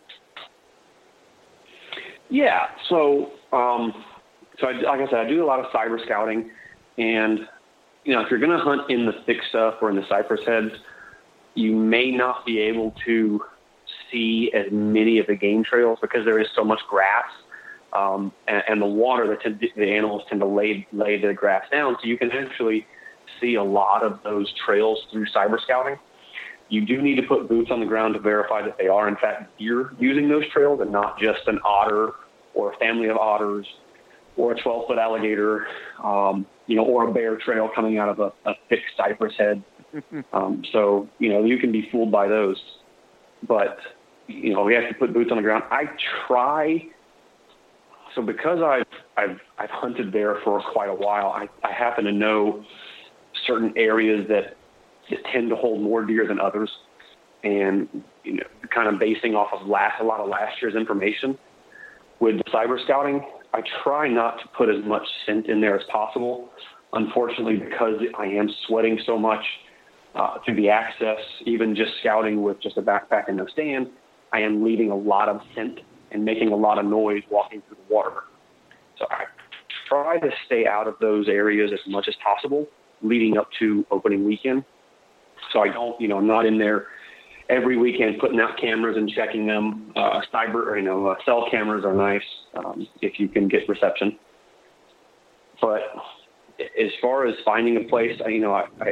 Yeah. So, like I said, I do a lot of cyber scouting, and if you're going to hunt in the thick stuff or in the cypress heads, you may not be able to see as many of the game trails because there is so much grass, and the water that the animals tend to lay the grass down. So you can actually see a lot of those trails through cyber scouting. You do need to put boots on the ground to verify that they are, in fact, deer using those trails and not just an otter or a family of otters or a 12-foot alligator, or a bear trail coming out of a thick cypress head. So, you can be fooled by those. But, we have to put boots on the ground. I try. So because I've hunted there for quite a while, I happen to know certain areas that tend to hold more deer than others, and kind of basing off of a lot of last year's information with the cyber scouting, I try not to put as much scent in there as possible. Unfortunately, because I am sweating so much through the access, even just scouting with just a backpack and no stand, I am leaving a lot of scent and making a lot of noise walking through the water. So I try to stay out of those areas as much as possible leading up to opening weekend. So I don't, I'm not in there every weekend putting out cameras and checking them. Cell cameras are nice if you can get reception. But as far as finding a place, I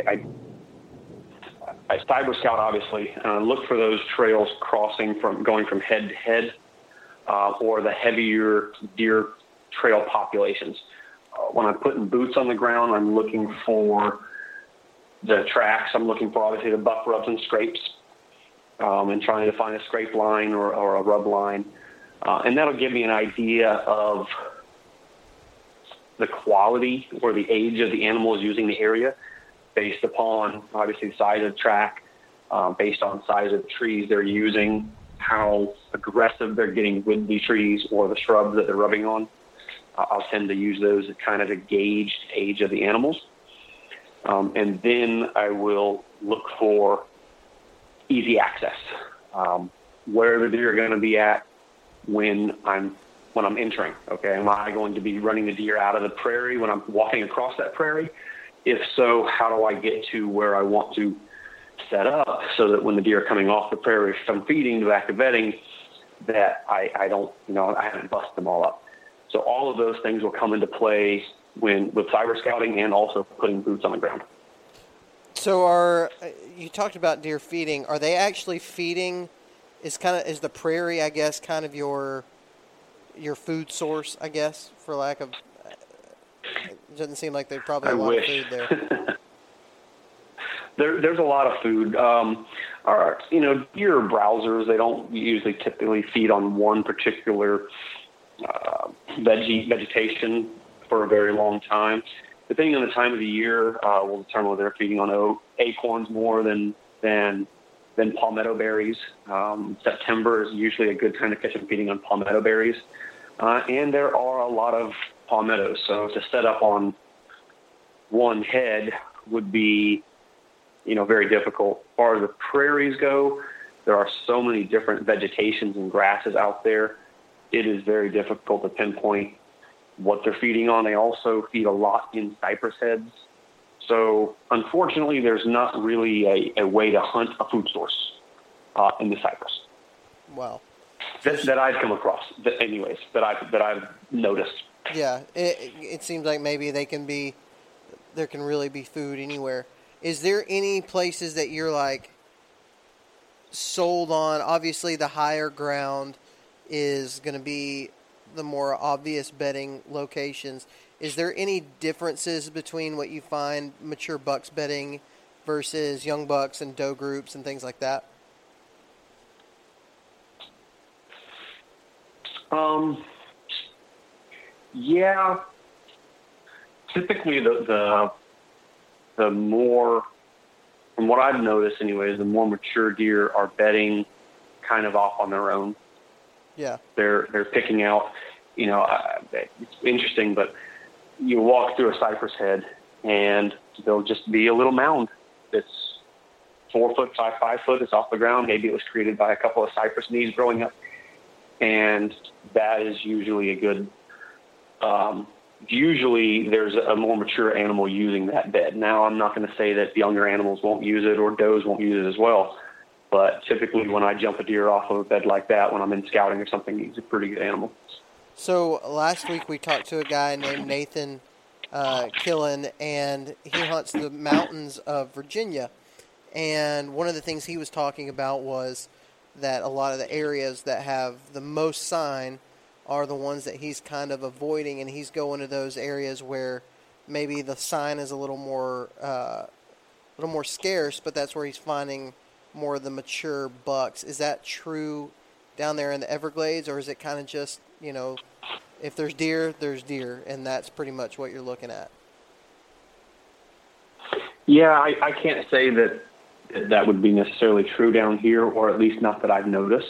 cyber scout, obviously, and I look for those trails going from head to head, or the heavier deer trail populations. When I'm putting boots on the ground, I'm looking for the tracks. I'm looking for, obviously, the buck rubs and scrapes, and trying to find a scrape line or a rub line. And that'll give me an idea of the quality or the age of the animals using the area based upon, obviously, the size of the track, based on size of the trees they're using, how aggressive they're getting with the trees or the shrubs that they're rubbing on. I'll tend to use those kind of to gauge the age of the animals. And then I will look for easy access, where the deer are going to be at when I'm entering. Okay, am I going to be running the deer out of the prairie when I'm walking across that prairie? If so, how do I get to where I want to set up so that when the deer are coming off the prairie from feeding to back to bedding, that I don't, I haven't busted them all up. So all of those things will come into play with cyber scouting and also putting boots on the ground. So you talked about deer feeding. Are they actually feeding? Is the prairie, I guess, kind of your food source, I guess, for lack of? It doesn't seem like there's probably a lot of food there. There's a lot of food. Deer are browsers. They don't usually typically feed on one particular vegetation for a very long time. Depending on the time of the year, will determine whether they're feeding on acorns more than palmetto berries. September is usually a good time to catch them feeding on palmetto berries. And there are a lot of palmettos. So to set up on one head would be, very difficult. As far as the prairies go, there are so many different vegetations and grasses out there. It is very difficult to pinpoint what they're feeding on. They also feed a lot in cypress heads. So unfortunately, there's not really a way to hunt a food source in the cypress. Wow. That I've come across, that I've noticed. Yeah, it seems like maybe there can really be food anywhere. Is there any places that you're like sold on? Obviously, the higher ground is going to be the more obvious bedding locations. Is there any differences between what you find mature bucks bedding versus young bucks and doe groups and things like that? Yeah. Typically, the more, from what I've noticed, anyways, the more mature deer are bedding kind of off on their own. Yeah. They're picking out. It's interesting, but you walk through a cypress head, and there'll just be a little mound that's 4 foot by 5 foot. It's off the ground. Maybe it was created by a couple of cypress knees growing up. And that is usually a good, usually there's a more mature animal using that bed. Now, I'm not going to say that younger animals won't use it or does won't use it as well. But typically when I jump a deer off of a bed like that, when I'm in scouting or something, he's a pretty good animal. So last week we talked to a guy named Nathan Killen, and he hunts the mountains of Virginia. And one of the things he was talking about was that a lot of the areas that have the most sign are the ones that he's kind of avoiding, and he's going to those areas where maybe the sign is a little more scarce, but that's where he's finding more of the mature bucks. Is that true down there in the Everglades, or is it kind of just, if there's deer, and that's pretty much what you're looking at? Yeah, I can't say that would be necessarily true down here, or at least not that I've noticed,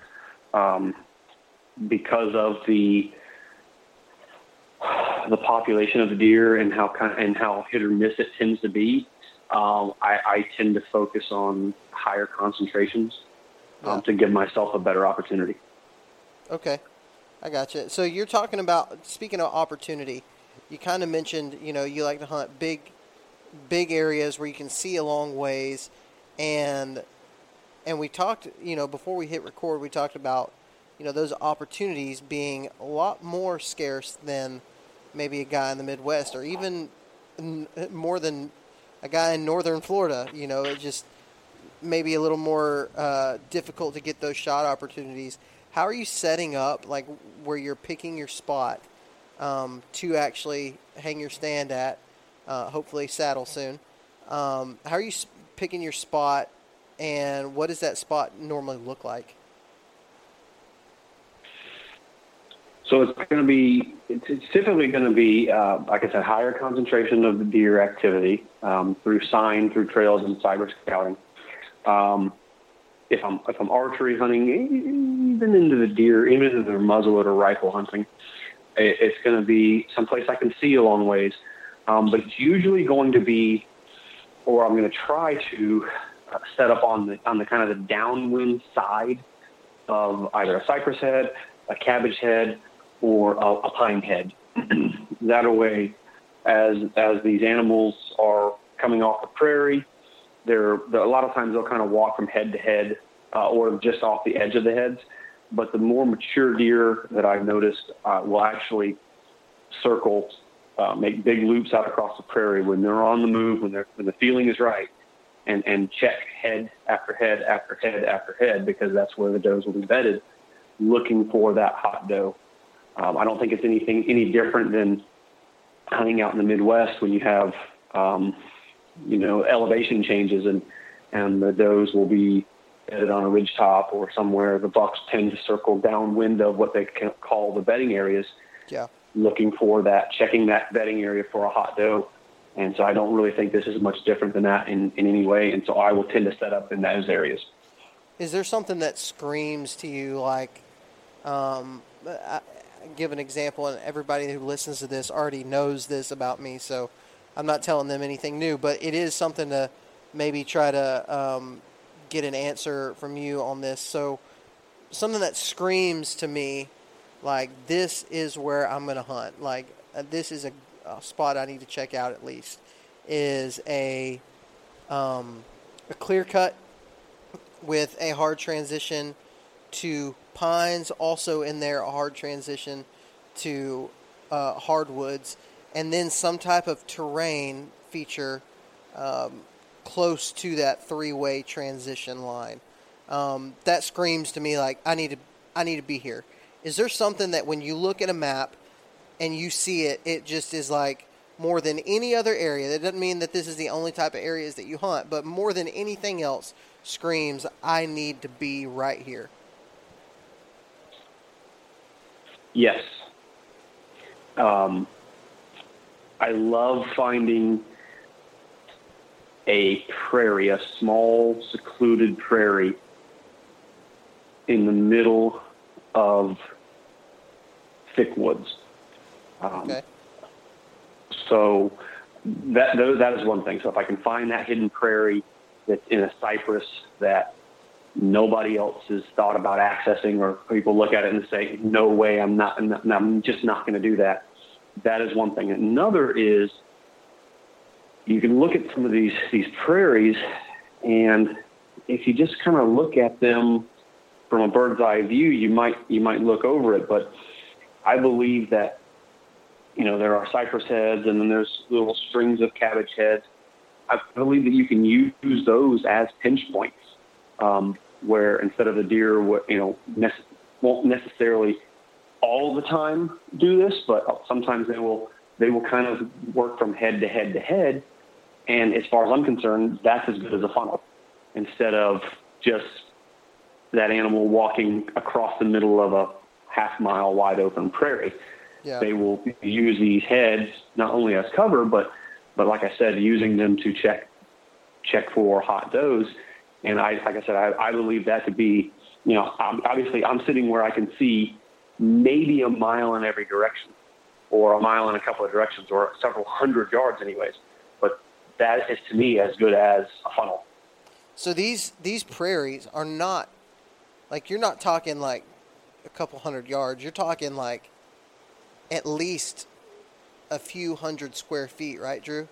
because of the population of the deer and how hit or miss it tends to be. I tend to focus on higher concentrations to give myself a better opportunity. Okay, I gotcha. So you're talking about, speaking of opportunity, you kind of mentioned, you like to hunt big areas where you can see a long ways. And we talked, before we hit record, we talked about, those opportunities being a lot more scarce than maybe a guy in the Midwest, or even more than a guy in northern Florida. It just maybe a little more difficult to get those shot opportunities. How are you setting up, like, where you're picking your spot to actually hang your stand at, hopefully saddle soon? How are you picking your spot, and what does that spot normally look like? So it's typically going to be, like I said, higher concentration of the deer activity through sign, through trails, and cyber scouting. If I'm archery hunting, even into the deer, even into their muzzleloader or rifle hunting, it's going to be someplace I can see a long ways. But it's usually going to be, or I'm going to try to set up on the kind of the downwind side of either a cypress head, a cabbage head, or a pine head. That way, as these animals are coming off the prairie, a lot of times they'll kind of walk from head to head or just off the edge of the heads. But the more mature deer that I've noticed will actually circle, make big loops out across the prairie when they're on the move, when the feeling is right, and check head after head after head after head, because that's where the does will be bedded, looking for that hot doe. I don't think it's any different than hunting out in the Midwest when you have, elevation changes and the does will be bedded on a ridge top or somewhere. The bucks tend to circle downwind of what they call the bedding areas. Yeah. Looking for that, checking that bedding area for a hot doe. And so I don't really think this is much different than that in any way. And so I will tend to set up in those areas. Is there something that screams to you, like, give an example, and everybody who listens to this already knows this about me, so I'm not telling them anything new, but it is something to maybe try to get an answer from you on this. So something that screams to me, like, this is where I'm going to hunt, like, this is a spot I need to check out at least, is a clear cut with a hard transition to pines, also in there a hard transition to hardwoods, and then some type of terrain feature close to that three-way transition line. That screams to me like I need to be here. Is there something that when you look at a map and you see it, it just is like more than any other area, that doesn't mean that this is the only type of areas that you hunt, but more than anything else screams, I need to be right here? Yes. I love finding a prairie, a small, secluded prairie in the middle of thick woods. Okay. So that is one thing. So if I can find that hidden prairie that's in a cypress that nobody else has thought about accessing, or people look at it and say, no way, I'm just not going to do that. That is one thing. Another is you can look at some of these prairies, and if you just kind of look at them from a bird's eye view, you might look over it. But I believe that, there are cypress heads, and then there's little strings of cabbage heads. I believe that you can use those as pinch points, where instead of the deer, won't necessarily all the time do this, but sometimes they will kind of work from head to head to head. And as far as I'm concerned, that's as good as a funnel, instead of just that animal walking across the middle of a half-mile wide open prairie. Yeah. They will use these heads not only as cover, but like I said, using them to check for hot does. And I believe that to be, obviously I'm sitting where I can see maybe a mile in every direction, or a mile in a couple of directions, or several hundred yards anyways. But that is, to me, as good as a funnel. So these prairies are not, like, you're not talking like a couple hundred yards. You're talking like at least a few hundred square feet, right, Drew?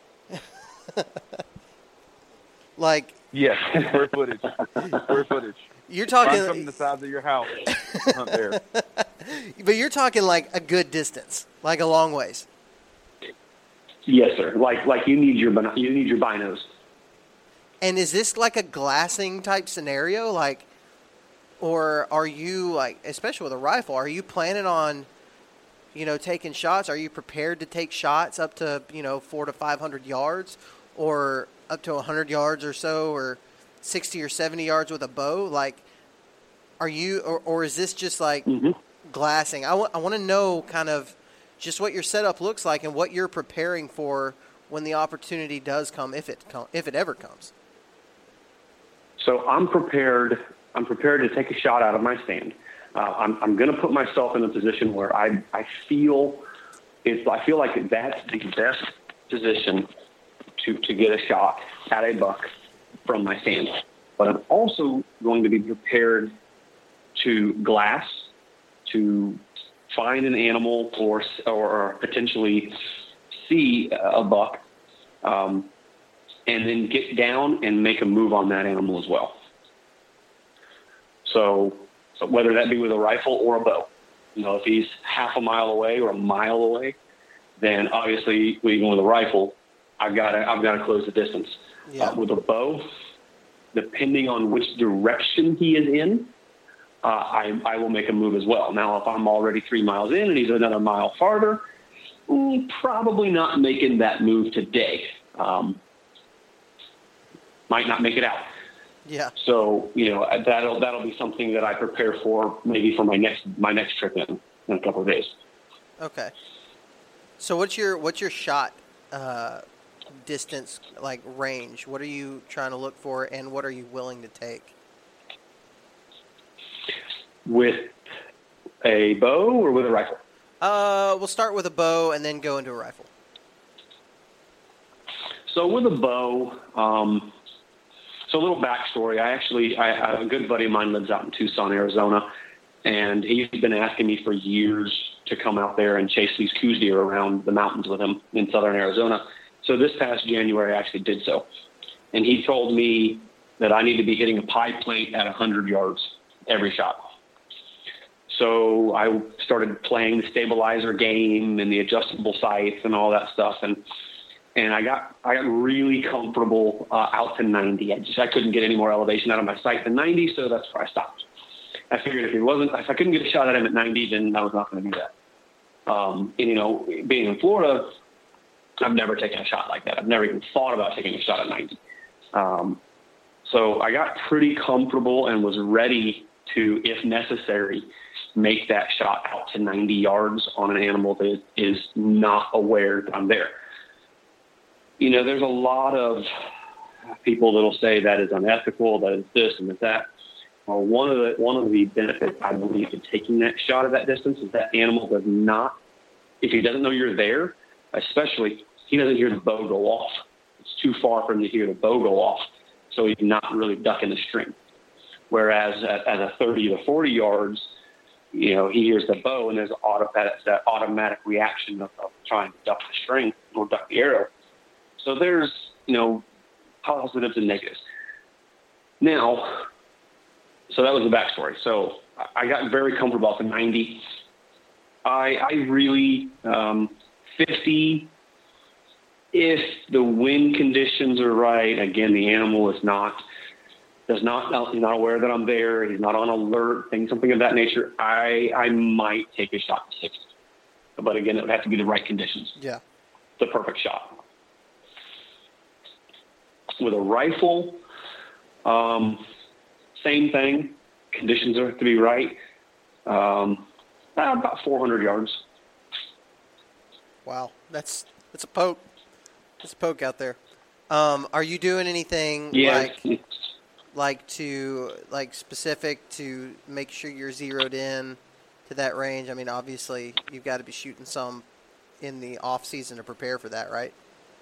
Like, Yes, square footage. Square footage. You're talking from the size of your house. Hunt there. But you're talking like a good distance, like a long ways. Yes, sir. Like you need your binos. And is this like a glassing type scenario, like, or are you, like, especially with a rifle, are you planning on, taking shots? Are you prepared to take shots up to 400 to 500 yards, or up to 100 yards or so, or 60 or 70 yards with a bow? Like, are you, or is this just like glassing? I want to know kind of just what your setup looks like and what you're preparing for when the opportunity does come, if it ever comes. So I'm prepared to take a shot out of my stand. I'm going to put myself in a position where I feel like that's the best position to get a shot at a buck from my stand. But I'm also going to be prepared to glass, to find an animal or potentially see a buck, and then get down and make a move on that animal as well. So whether that be with a rifle or a bow, if he's half a mile away or a mile away, then obviously even with a rifle, I've got to close the distance. Yeah. With a bow, depending on which direction he is in, I will make a move as well. Now, if I'm already 3 miles in and he's another mile farther, probably not making that move today. Might not make it out. Yeah. So that'll be something that I prepare for, maybe for my next trip in a couple of days. Okay. So what's your shot distance, like range? What are you trying to look for, and what are you willing to take? With a bow or with a rifle? We'll start with a bow and then go into a rifle. So with a bow, so a little backstory. I a good buddy of mine lives out in Tucson, Arizona, and he's been asking me for years to come out there and chase these Coues deer around the mountains with him in southern Arizona. So this past January, I actually did so. And he told me that I need to be hitting a pie plate at 100 yards every shot. So I started playing the stabilizer game and the adjustable sights and all that stuff. And I got really comfortable out to 90. I couldn't get any more elevation out of my sight than 90, so that's where I stopped. I figured if I couldn't get a shot at him at 90, then I was not going to do that. And being in Florida, I've never taken a shot like that. I've never even thought about taking a shot at 90. So I got pretty comfortable and was ready to, if necessary, make that shot out to 90 yards on an animal that is not aware that I'm there. You know, there's a lot of people that'll say that is unethical, that is this and that. Well, one of the benefits, I believe, in taking that shot at that distance is that animal does not, if he doesn't know you're there, especially, he doesn't hear the bow go off. It's too far for him to hear the bow go off, so he's not really ducking the string. Whereas at a 30 to 40 yards, you know, he hears the bow, and there's that automatic reaction of trying to duck the string or duck the arrow. So there's, you know, positives and negatives. Now, so that was the backstory. So I got very comfortable at the 90. I really, 50, if the wind conditions are right, again, the animal is not aware that I'm there, he's not on alert, something of that nature, I might take a shot to 60. But again, it would have to be the right conditions. Yeah. The perfect shot. With a rifle, same thing. Conditions have to be right. About 400 yards. Wow, that's a poke. That's a poke out there. Are you doing anything like specific to make sure you're zeroed in to that range? I mean, obviously you've got to be shooting some in the off season to prepare for that, right?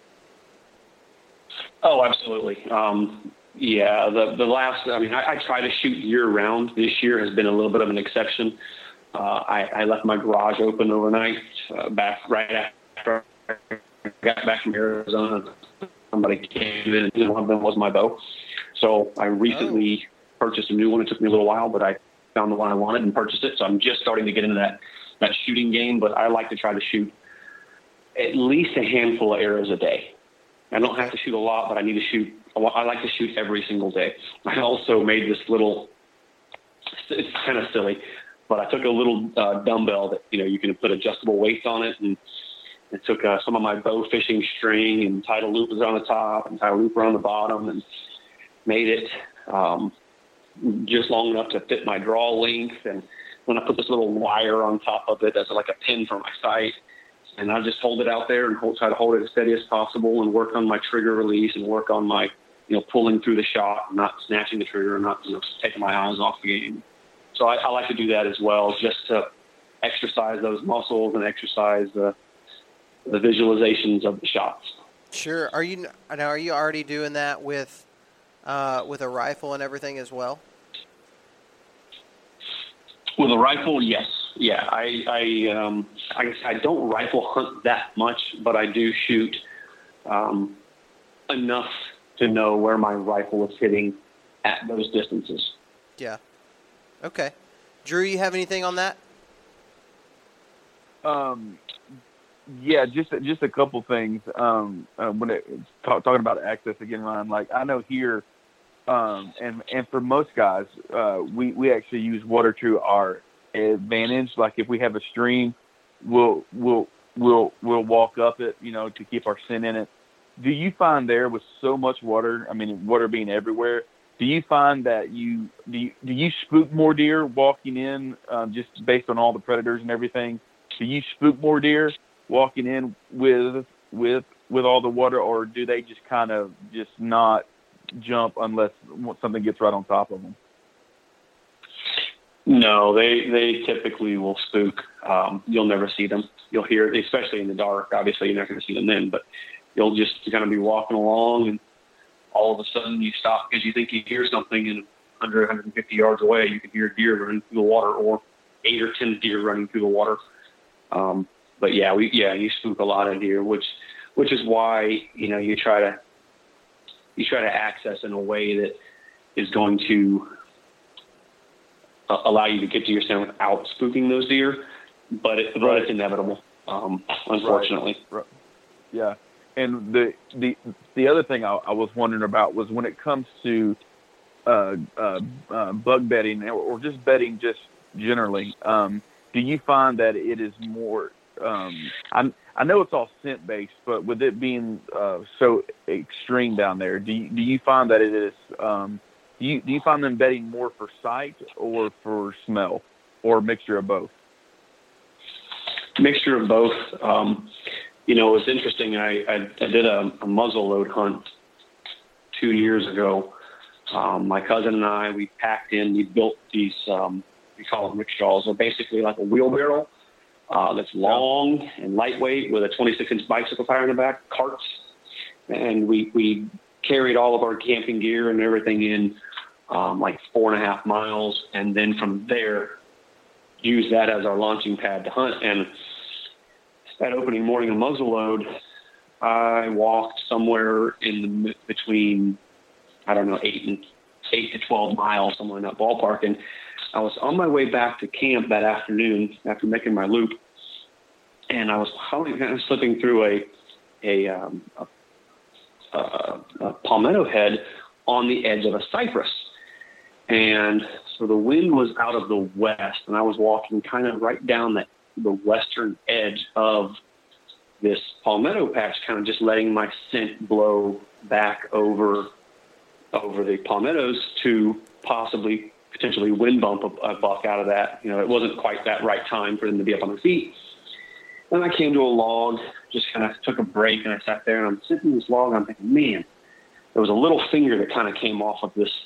Oh, absolutely. Yeah, the last, I mean, I try to shoot year round. This year has been a little bit of an exception. I left my garage open overnight, back right after I got back from Arizona. Somebody came in and one of them was my bow. So I recently purchased a new one. It took me a little while, but I found the one I wanted and purchased it. So I'm just starting to get into that shooting game, but I like to try to shoot at least a handful of arrows a day. I don't have to shoot a lot, but I like to shoot every single day. I also made this little, it's kind of silly, but I took a little dumbbell that, you know, you can put adjustable weights on it, and it took some of my bow fishing string and tied a looper on the top and tied a looper on the bottom and made it just long enough to fit my draw length. And when I put this little wire on top of it as like a pin for my sight, and I just hold it out there and try to hold it as steady as possible and work on my trigger release and work on my, you know, pulling through the shot, and not snatching the trigger and not, you know, taking my eyes off the game. So I like to do that as well, just to exercise those muscles and exercise the visualizations of the shots. Sure. Are you already doing that with a rifle and everything as well? With a rifle, yes. Yeah, I don't rifle hunt that much, but I do shoot enough to know where my rifle is hitting at those distances. Yeah. Okay. Drew, you have anything on that? Yeah, just a couple things. When talking about access again, Ryan, like I know here, and for most guys, we actually use water to our advantage. Like if we have a stream, we'll walk up it, you know, to keep our scent in it. Do you find there with so much water, I mean, water being everywhere, do you find that do you spook more deer walking in, just based on all the predators and everything? Do you spook more deer walking in with all the water, or do they just kind of just not jump unless something gets right on top of them? No, they typically will spook. You'll never see them. You'll hear, especially in the dark. Obviously, you're not going to see them then, but you'll just kind of be walking along, and all of a sudden you stop because you think you hear something, and 150 yards away you can hear a deer running through the water, or 8 or 10 deer running through the water. But you spook a lot of deer, which is why, you know, you try to access in a way that is going to allow you to get to your stand without spooking those deer, but it's inevitable, unfortunately. Right. Yeah. And the other thing I was wondering about was when it comes to bug bedding or just bedding just generally, do you find that it is more I I know it's all scent based, but with it being so extreme down there, do you find that it is? Do you find them bedding more for sight or for smell, or a mixture of both? Mixture of both. It was interesting. I did a muzzle load hunt 2 years ago. My cousin and I, we packed in, we built these, we call them rickshaws. They're basically like a wheelbarrow that's long and lightweight with a 26-inch bicycle tire in the back, carts. And we carried all of our camping gear and everything in like 4.5 miles. And then from there, used that as our launching pad to hunt. And that opening morning of muzzleload, I walked somewhere in between, I don't know, 8 to 12 miles, somewhere in that ballpark. And I was on my way back to camp that afternoon after making my loop, and I was kind of slipping through a palmetto head on the edge of a cypress. And so the wind was out of the west, and I was walking kind of right down the western edge of this palmetto patch, kind of just letting my scent blow back over the palmettos to potentially wind bump a buck out of that. It wasn't quite that right time for them to be up on their feet. Then I came to a log, just kind of took a break, and I sat there, and I'm sitting in this log, and I'm thinking, man, there was a little finger that kind of came off of this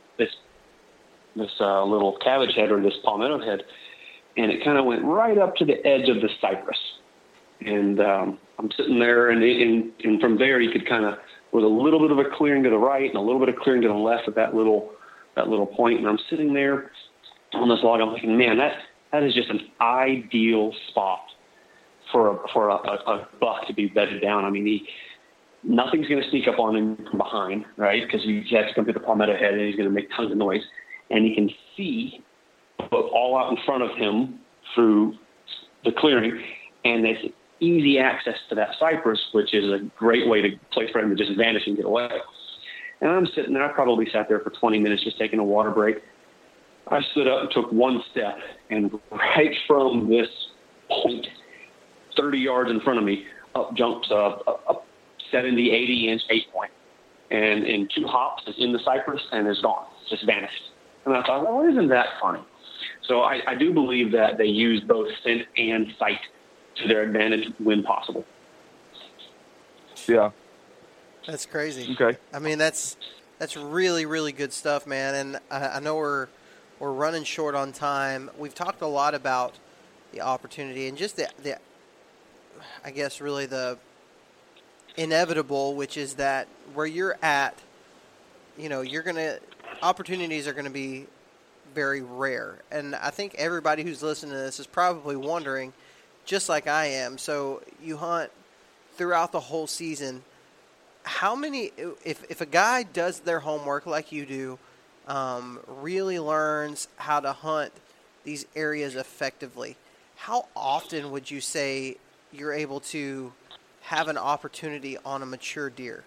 little cabbage head, or this palmetto head, and it kind of went right up to the edge of the cypress. And I'm sitting there, and from there you could kind of, there was a little bit of a clearing to the right and a little bit of clearing to the left at that little point. And I'm sitting there on this log. I'm thinking, man, that is just an ideal spot for a buck to be bedded down. I mean, nothing's going to sneak up on him from behind, right? Because he has to come through the palmetto head, and he's going to make tons of noise. And he can see all out in front of him through the clearing, and there's easy access to that cypress, which is a great place for him to just vanish and get away. And I'm sitting there. I probably sat there for 20 minutes just taking a water break. I stood up and took one step, and right from this point, 30 yards in front of me, up jumps a 70, 80-inch 8-point. And in 2 hops, it's in the cypress and is gone. It's just vanished. And I thought, well, isn't that funny? So I do believe that they use both scent and sight to their advantage when possible. Yeah. That's crazy. Okay. I mean, that's really, really good stuff, man. And I know we're running short on time. We've talked a lot about the opportunity and just the I guess really the inevitable, which is that where you're at, opportunities are going to be very rare. And I think everybody who's listening to this is probably wondering, just like I am. So you hunt throughout the whole season. How many, if a guy does their homework like you do, really learns how to hunt these areas effectively, how often would you say you're able to have an opportunity on a mature deer?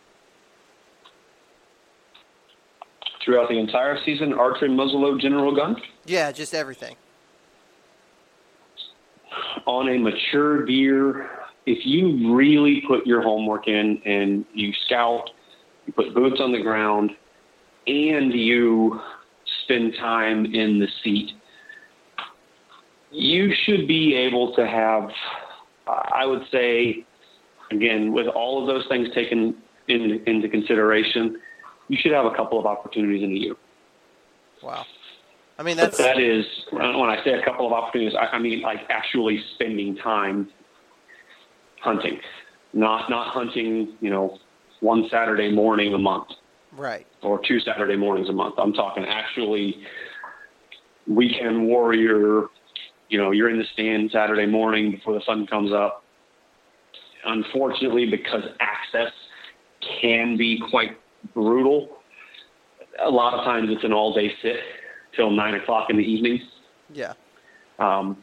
Throughout the entire season, archery, muzzleload, general gun? Yeah, just everything. On a mature deer, if you really put your homework in and you scout, you put boots on the ground, and you spend time in the seat, you should be able to have, I would say, again, with all of those things taken into consideration, you should have a couple of opportunities in a year. Wow. I mean, that is, when I say a couple of opportunities, I mean like actually spending time hunting, not hunting, one Saturday morning a month. Right. Or 2 Saturday mornings a month. I'm talking actually weekend warrior, you're in the stand Saturday morning before the sun comes up. Unfortunately, because access can be quite brutal, a lot of times it's an all-day sit till 9 o'clock in the evening. Yeah. And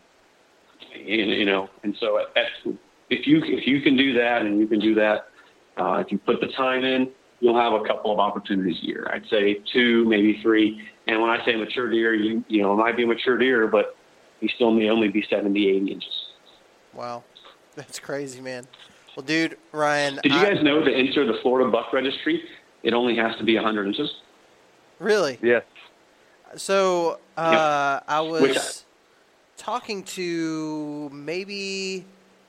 so if you can do that, and you can do that, if you put the time in, you'll have a couple of opportunities a year. I'd say 2, maybe 3. And when I say mature deer, it might be a mature deer, but he still may only be 70, 80 inches. Wow. That's crazy, man. Well, dude, Ryan. Did you guys know to enter the Florida Buck Registry, it only has to be 100 inches? Really? Yes. So I was Which talking to maybe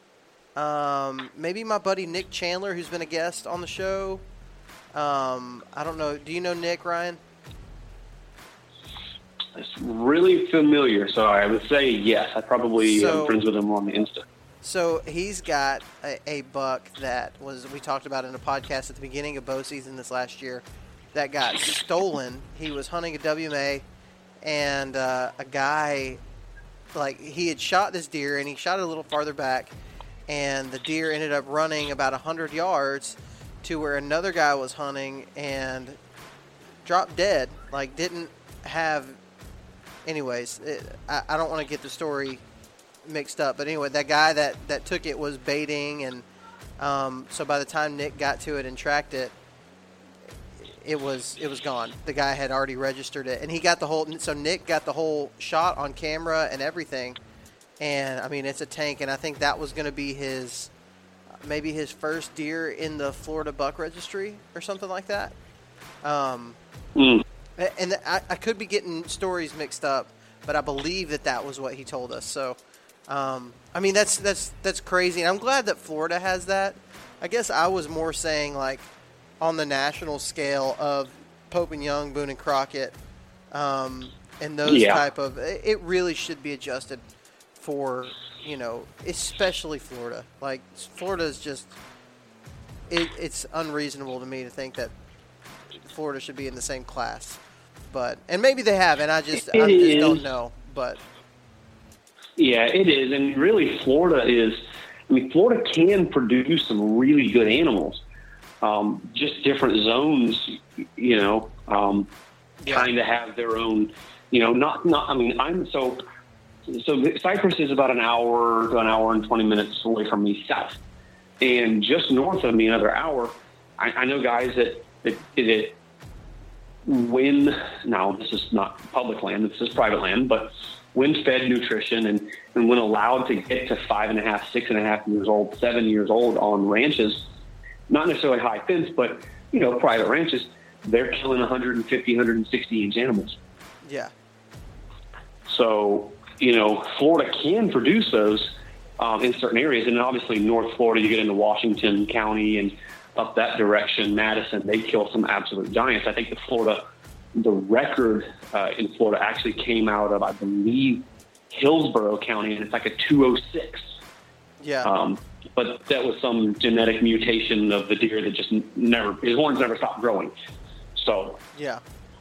my buddy Nick Chandler, who's been a guest on the show. I don't know. Do you know Nick, Ryan? It's really familiar, so I would say yes. I probably am friends with him on the Insta. So he's got a buck that we talked about in a podcast at the beginning of bow season this last year that got stolen. He was hunting a WMA, and a guy, he had shot this deer, and he shot it a little farther back, and the deer ended up running about 100 yards to where another guy was hunting and dropped dead. Didn't have... Anyways, I don't want to get the story mixed up, but anyway, that guy that took it was baiting, and so by the time Nick got to it and tracked it, it was gone. The guy had already registered it, and he got the whole. So Nick got the whole shot on camera and everything, and I mean it's a tank, and I think that was going to be maybe his first deer in the Florida Buck Registry or something like that. And I could be getting stories mixed up, but I believe that was what he told us. So, I mean, that's crazy. And I'm glad that Florida has that. I guess I was more saying on the national scale of Pope and Young, Boone and Crockett, and those type of. It really should be adjusted for, especially Florida. Florida is just. It's unreasonable to me to think that Florida should be in the same class. And maybe they have, and I just don't know. But yeah, it is, and really, Florida can produce some really good animals. Just different zones, kind of have their own. So Cypress is about an hour to an hour and 20 minutes away from me south, and just north of me, another hour. I know guys that now this is not public land, this is private land, but when fed nutrition and when allowed to get to 5.5, 6.5 years old, 7 years old on ranches, not necessarily high fence, but, private ranches, they're killing 150, 160 inch animals. Yeah. So, Florida can produce those in certain areas. And obviously North Florida, you get into Washington County and up that direction, Madison, they kill some absolute giants. I think the record in Florida actually came out of, I believe, Hillsborough County, and it's like a 206. Yeah. But that was some genetic mutation of the deer that just his horns never stopped growing. So, yeah.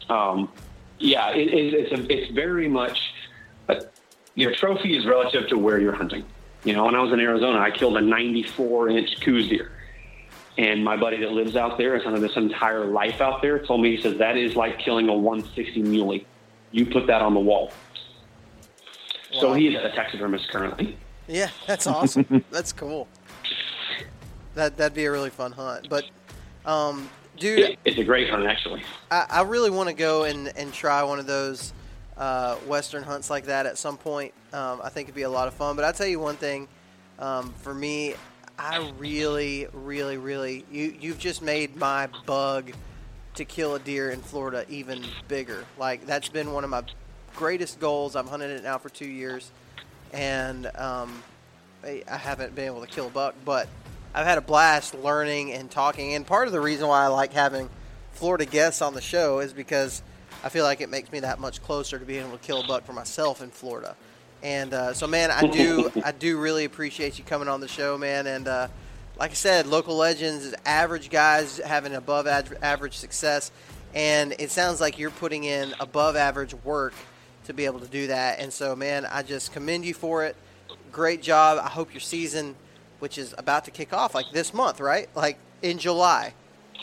It's very much, your trophy is relative to where you're hunting. When I was in Arizona, I killed a 94-inch Coues deer. And my buddy that lives out there has hunted this entire life out there told me, he says, that is like killing a 160 muley. You put that on the wall. Wow. So he is a taxidermist currently. Yeah, that's awesome. That's cool. That'd be a really fun hunt. But, dude. It's a great hunt, actually. I really want to go and try one of those Western hunts like that at some point. I think it'd be a lot of fun. But I'll tell you one thing. For me, I really, really, really, you've just made my bug to kill a deer in Florida even bigger. That's been one of my greatest goals. I've hunted it now for 2 years, and I haven't been able to kill a buck, but I've had a blast learning and talking. And part of the reason why I like having Florida guests on the show is because I feel like it makes me that much closer to being able to kill a buck for myself in Florida. And so, man, I do really appreciate you coming on the show, man. And like I said, Local Legends is average guys having above average success. And it sounds like you're putting in above average work to be able to do that. And so, man, I just commend you for it. Great job. I hope your season, which is about to kick off this month, right? In July.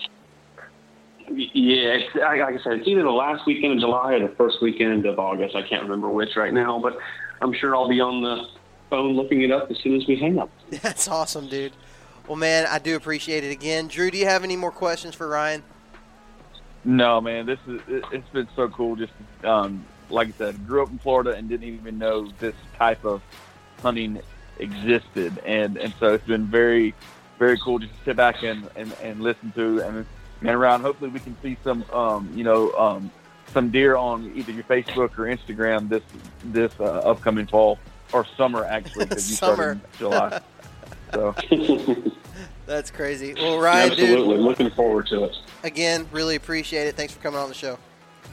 Yeah, like I said, it's either the last weekend of July or the first weekend of August. I can't remember which right now, but I'm sure I'll be on the phone looking it up as soon as we hang up. That's awesome, dude. Well, man, I do appreciate it again. Drew, do you have any more questions for Ryan? No, man, it's been so cool. Just like I said, grew up in Florida and didn't even know this type of hunting existed, and so it's been very, very cool just to sit back and listen to and around. Hopefully, we can see some some deer on either your Facebook or Instagram this upcoming fall or summer, actually, because you start in July. So that's crazy. Well, Ryan, absolutely, dude, looking forward to it. Again, really appreciate it. Thanks for coming on the show.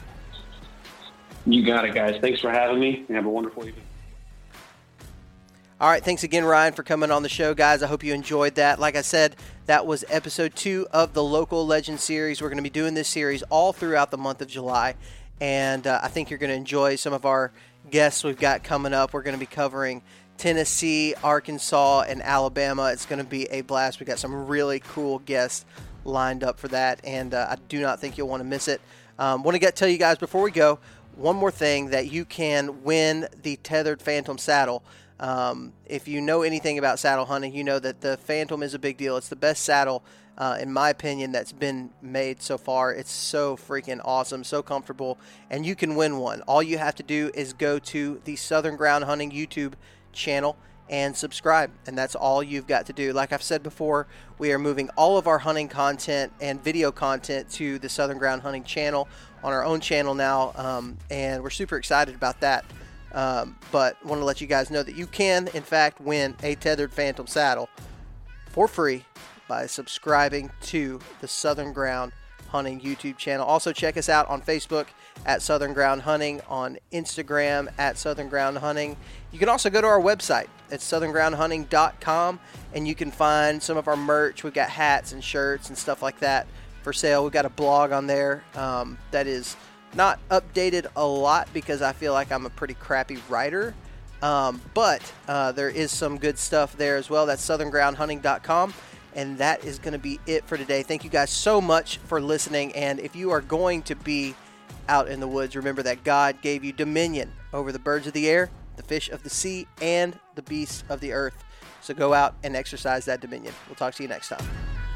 You got it, guys. Thanks for having me. Have a wonderful evening. All right, thanks again, Ryan, for coming on the show, guys. I hope you enjoyed that. Like I said, that was episode 2 of the Local Legend series. We're going to be doing this series all throughout the month of July, and I think you're going to enjoy some of our guests we've got coming up. We're going to be covering Tennessee, Arkansas, and Alabama. It's going to be a blast. We got some really cool guests lined up for that, and I do not think you'll want to miss it. Want to tell you guys before we go, one more thing, that you can win the Tethered Phantom saddle. If you know anything about saddle hunting, you know that the Phantom is a big deal. It's the best saddle, in my opinion, that's been made so far. It's so freaking awesome, so comfortable, and you can win one. All you have to do is go to the Southern Ground Hunting YouTube channel and subscribe, and that's all you've got to do. Like I've said before, we are moving all of our hunting content and video content to the Southern Ground Hunting channel on our own channel now, and we're super excited about that. But want to let you guys know that you can, in fact, win a Tethered Phantom saddle for free by subscribing to the Southern Ground Hunting YouTube channel. Also, check us out on Facebook at Southern Ground Hunting, on Instagram at Southern Ground Hunting. You can also go to our website at southerngroundhunting.com, and you can find some of our merch. We've got hats and shirts and stuff like that for sale. We've got a blog on there that is not updated a lot because I feel like I'm a pretty crappy writer, but there is some good stuff there as well. That's southerngroundhunting.com, and that is going to be it for today. Thank you guys so much for listening, and if you are going to be out in the woods, remember that God gave you dominion over the birds of the air, the fish of the sea, and the beasts of the earth. So go out and exercise that dominion. We'll talk to you next time.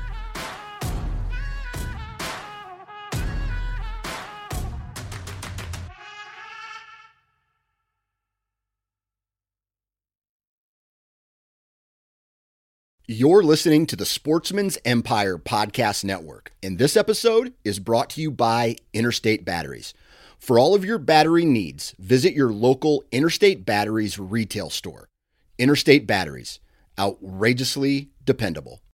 You're listening to the Sportsman's Empire Podcast Network, and this episode is brought to you by Interstate Batteries. For all of your battery needs, visit your local Interstate Batteries retail store. Interstate Batteries, outrageously dependable.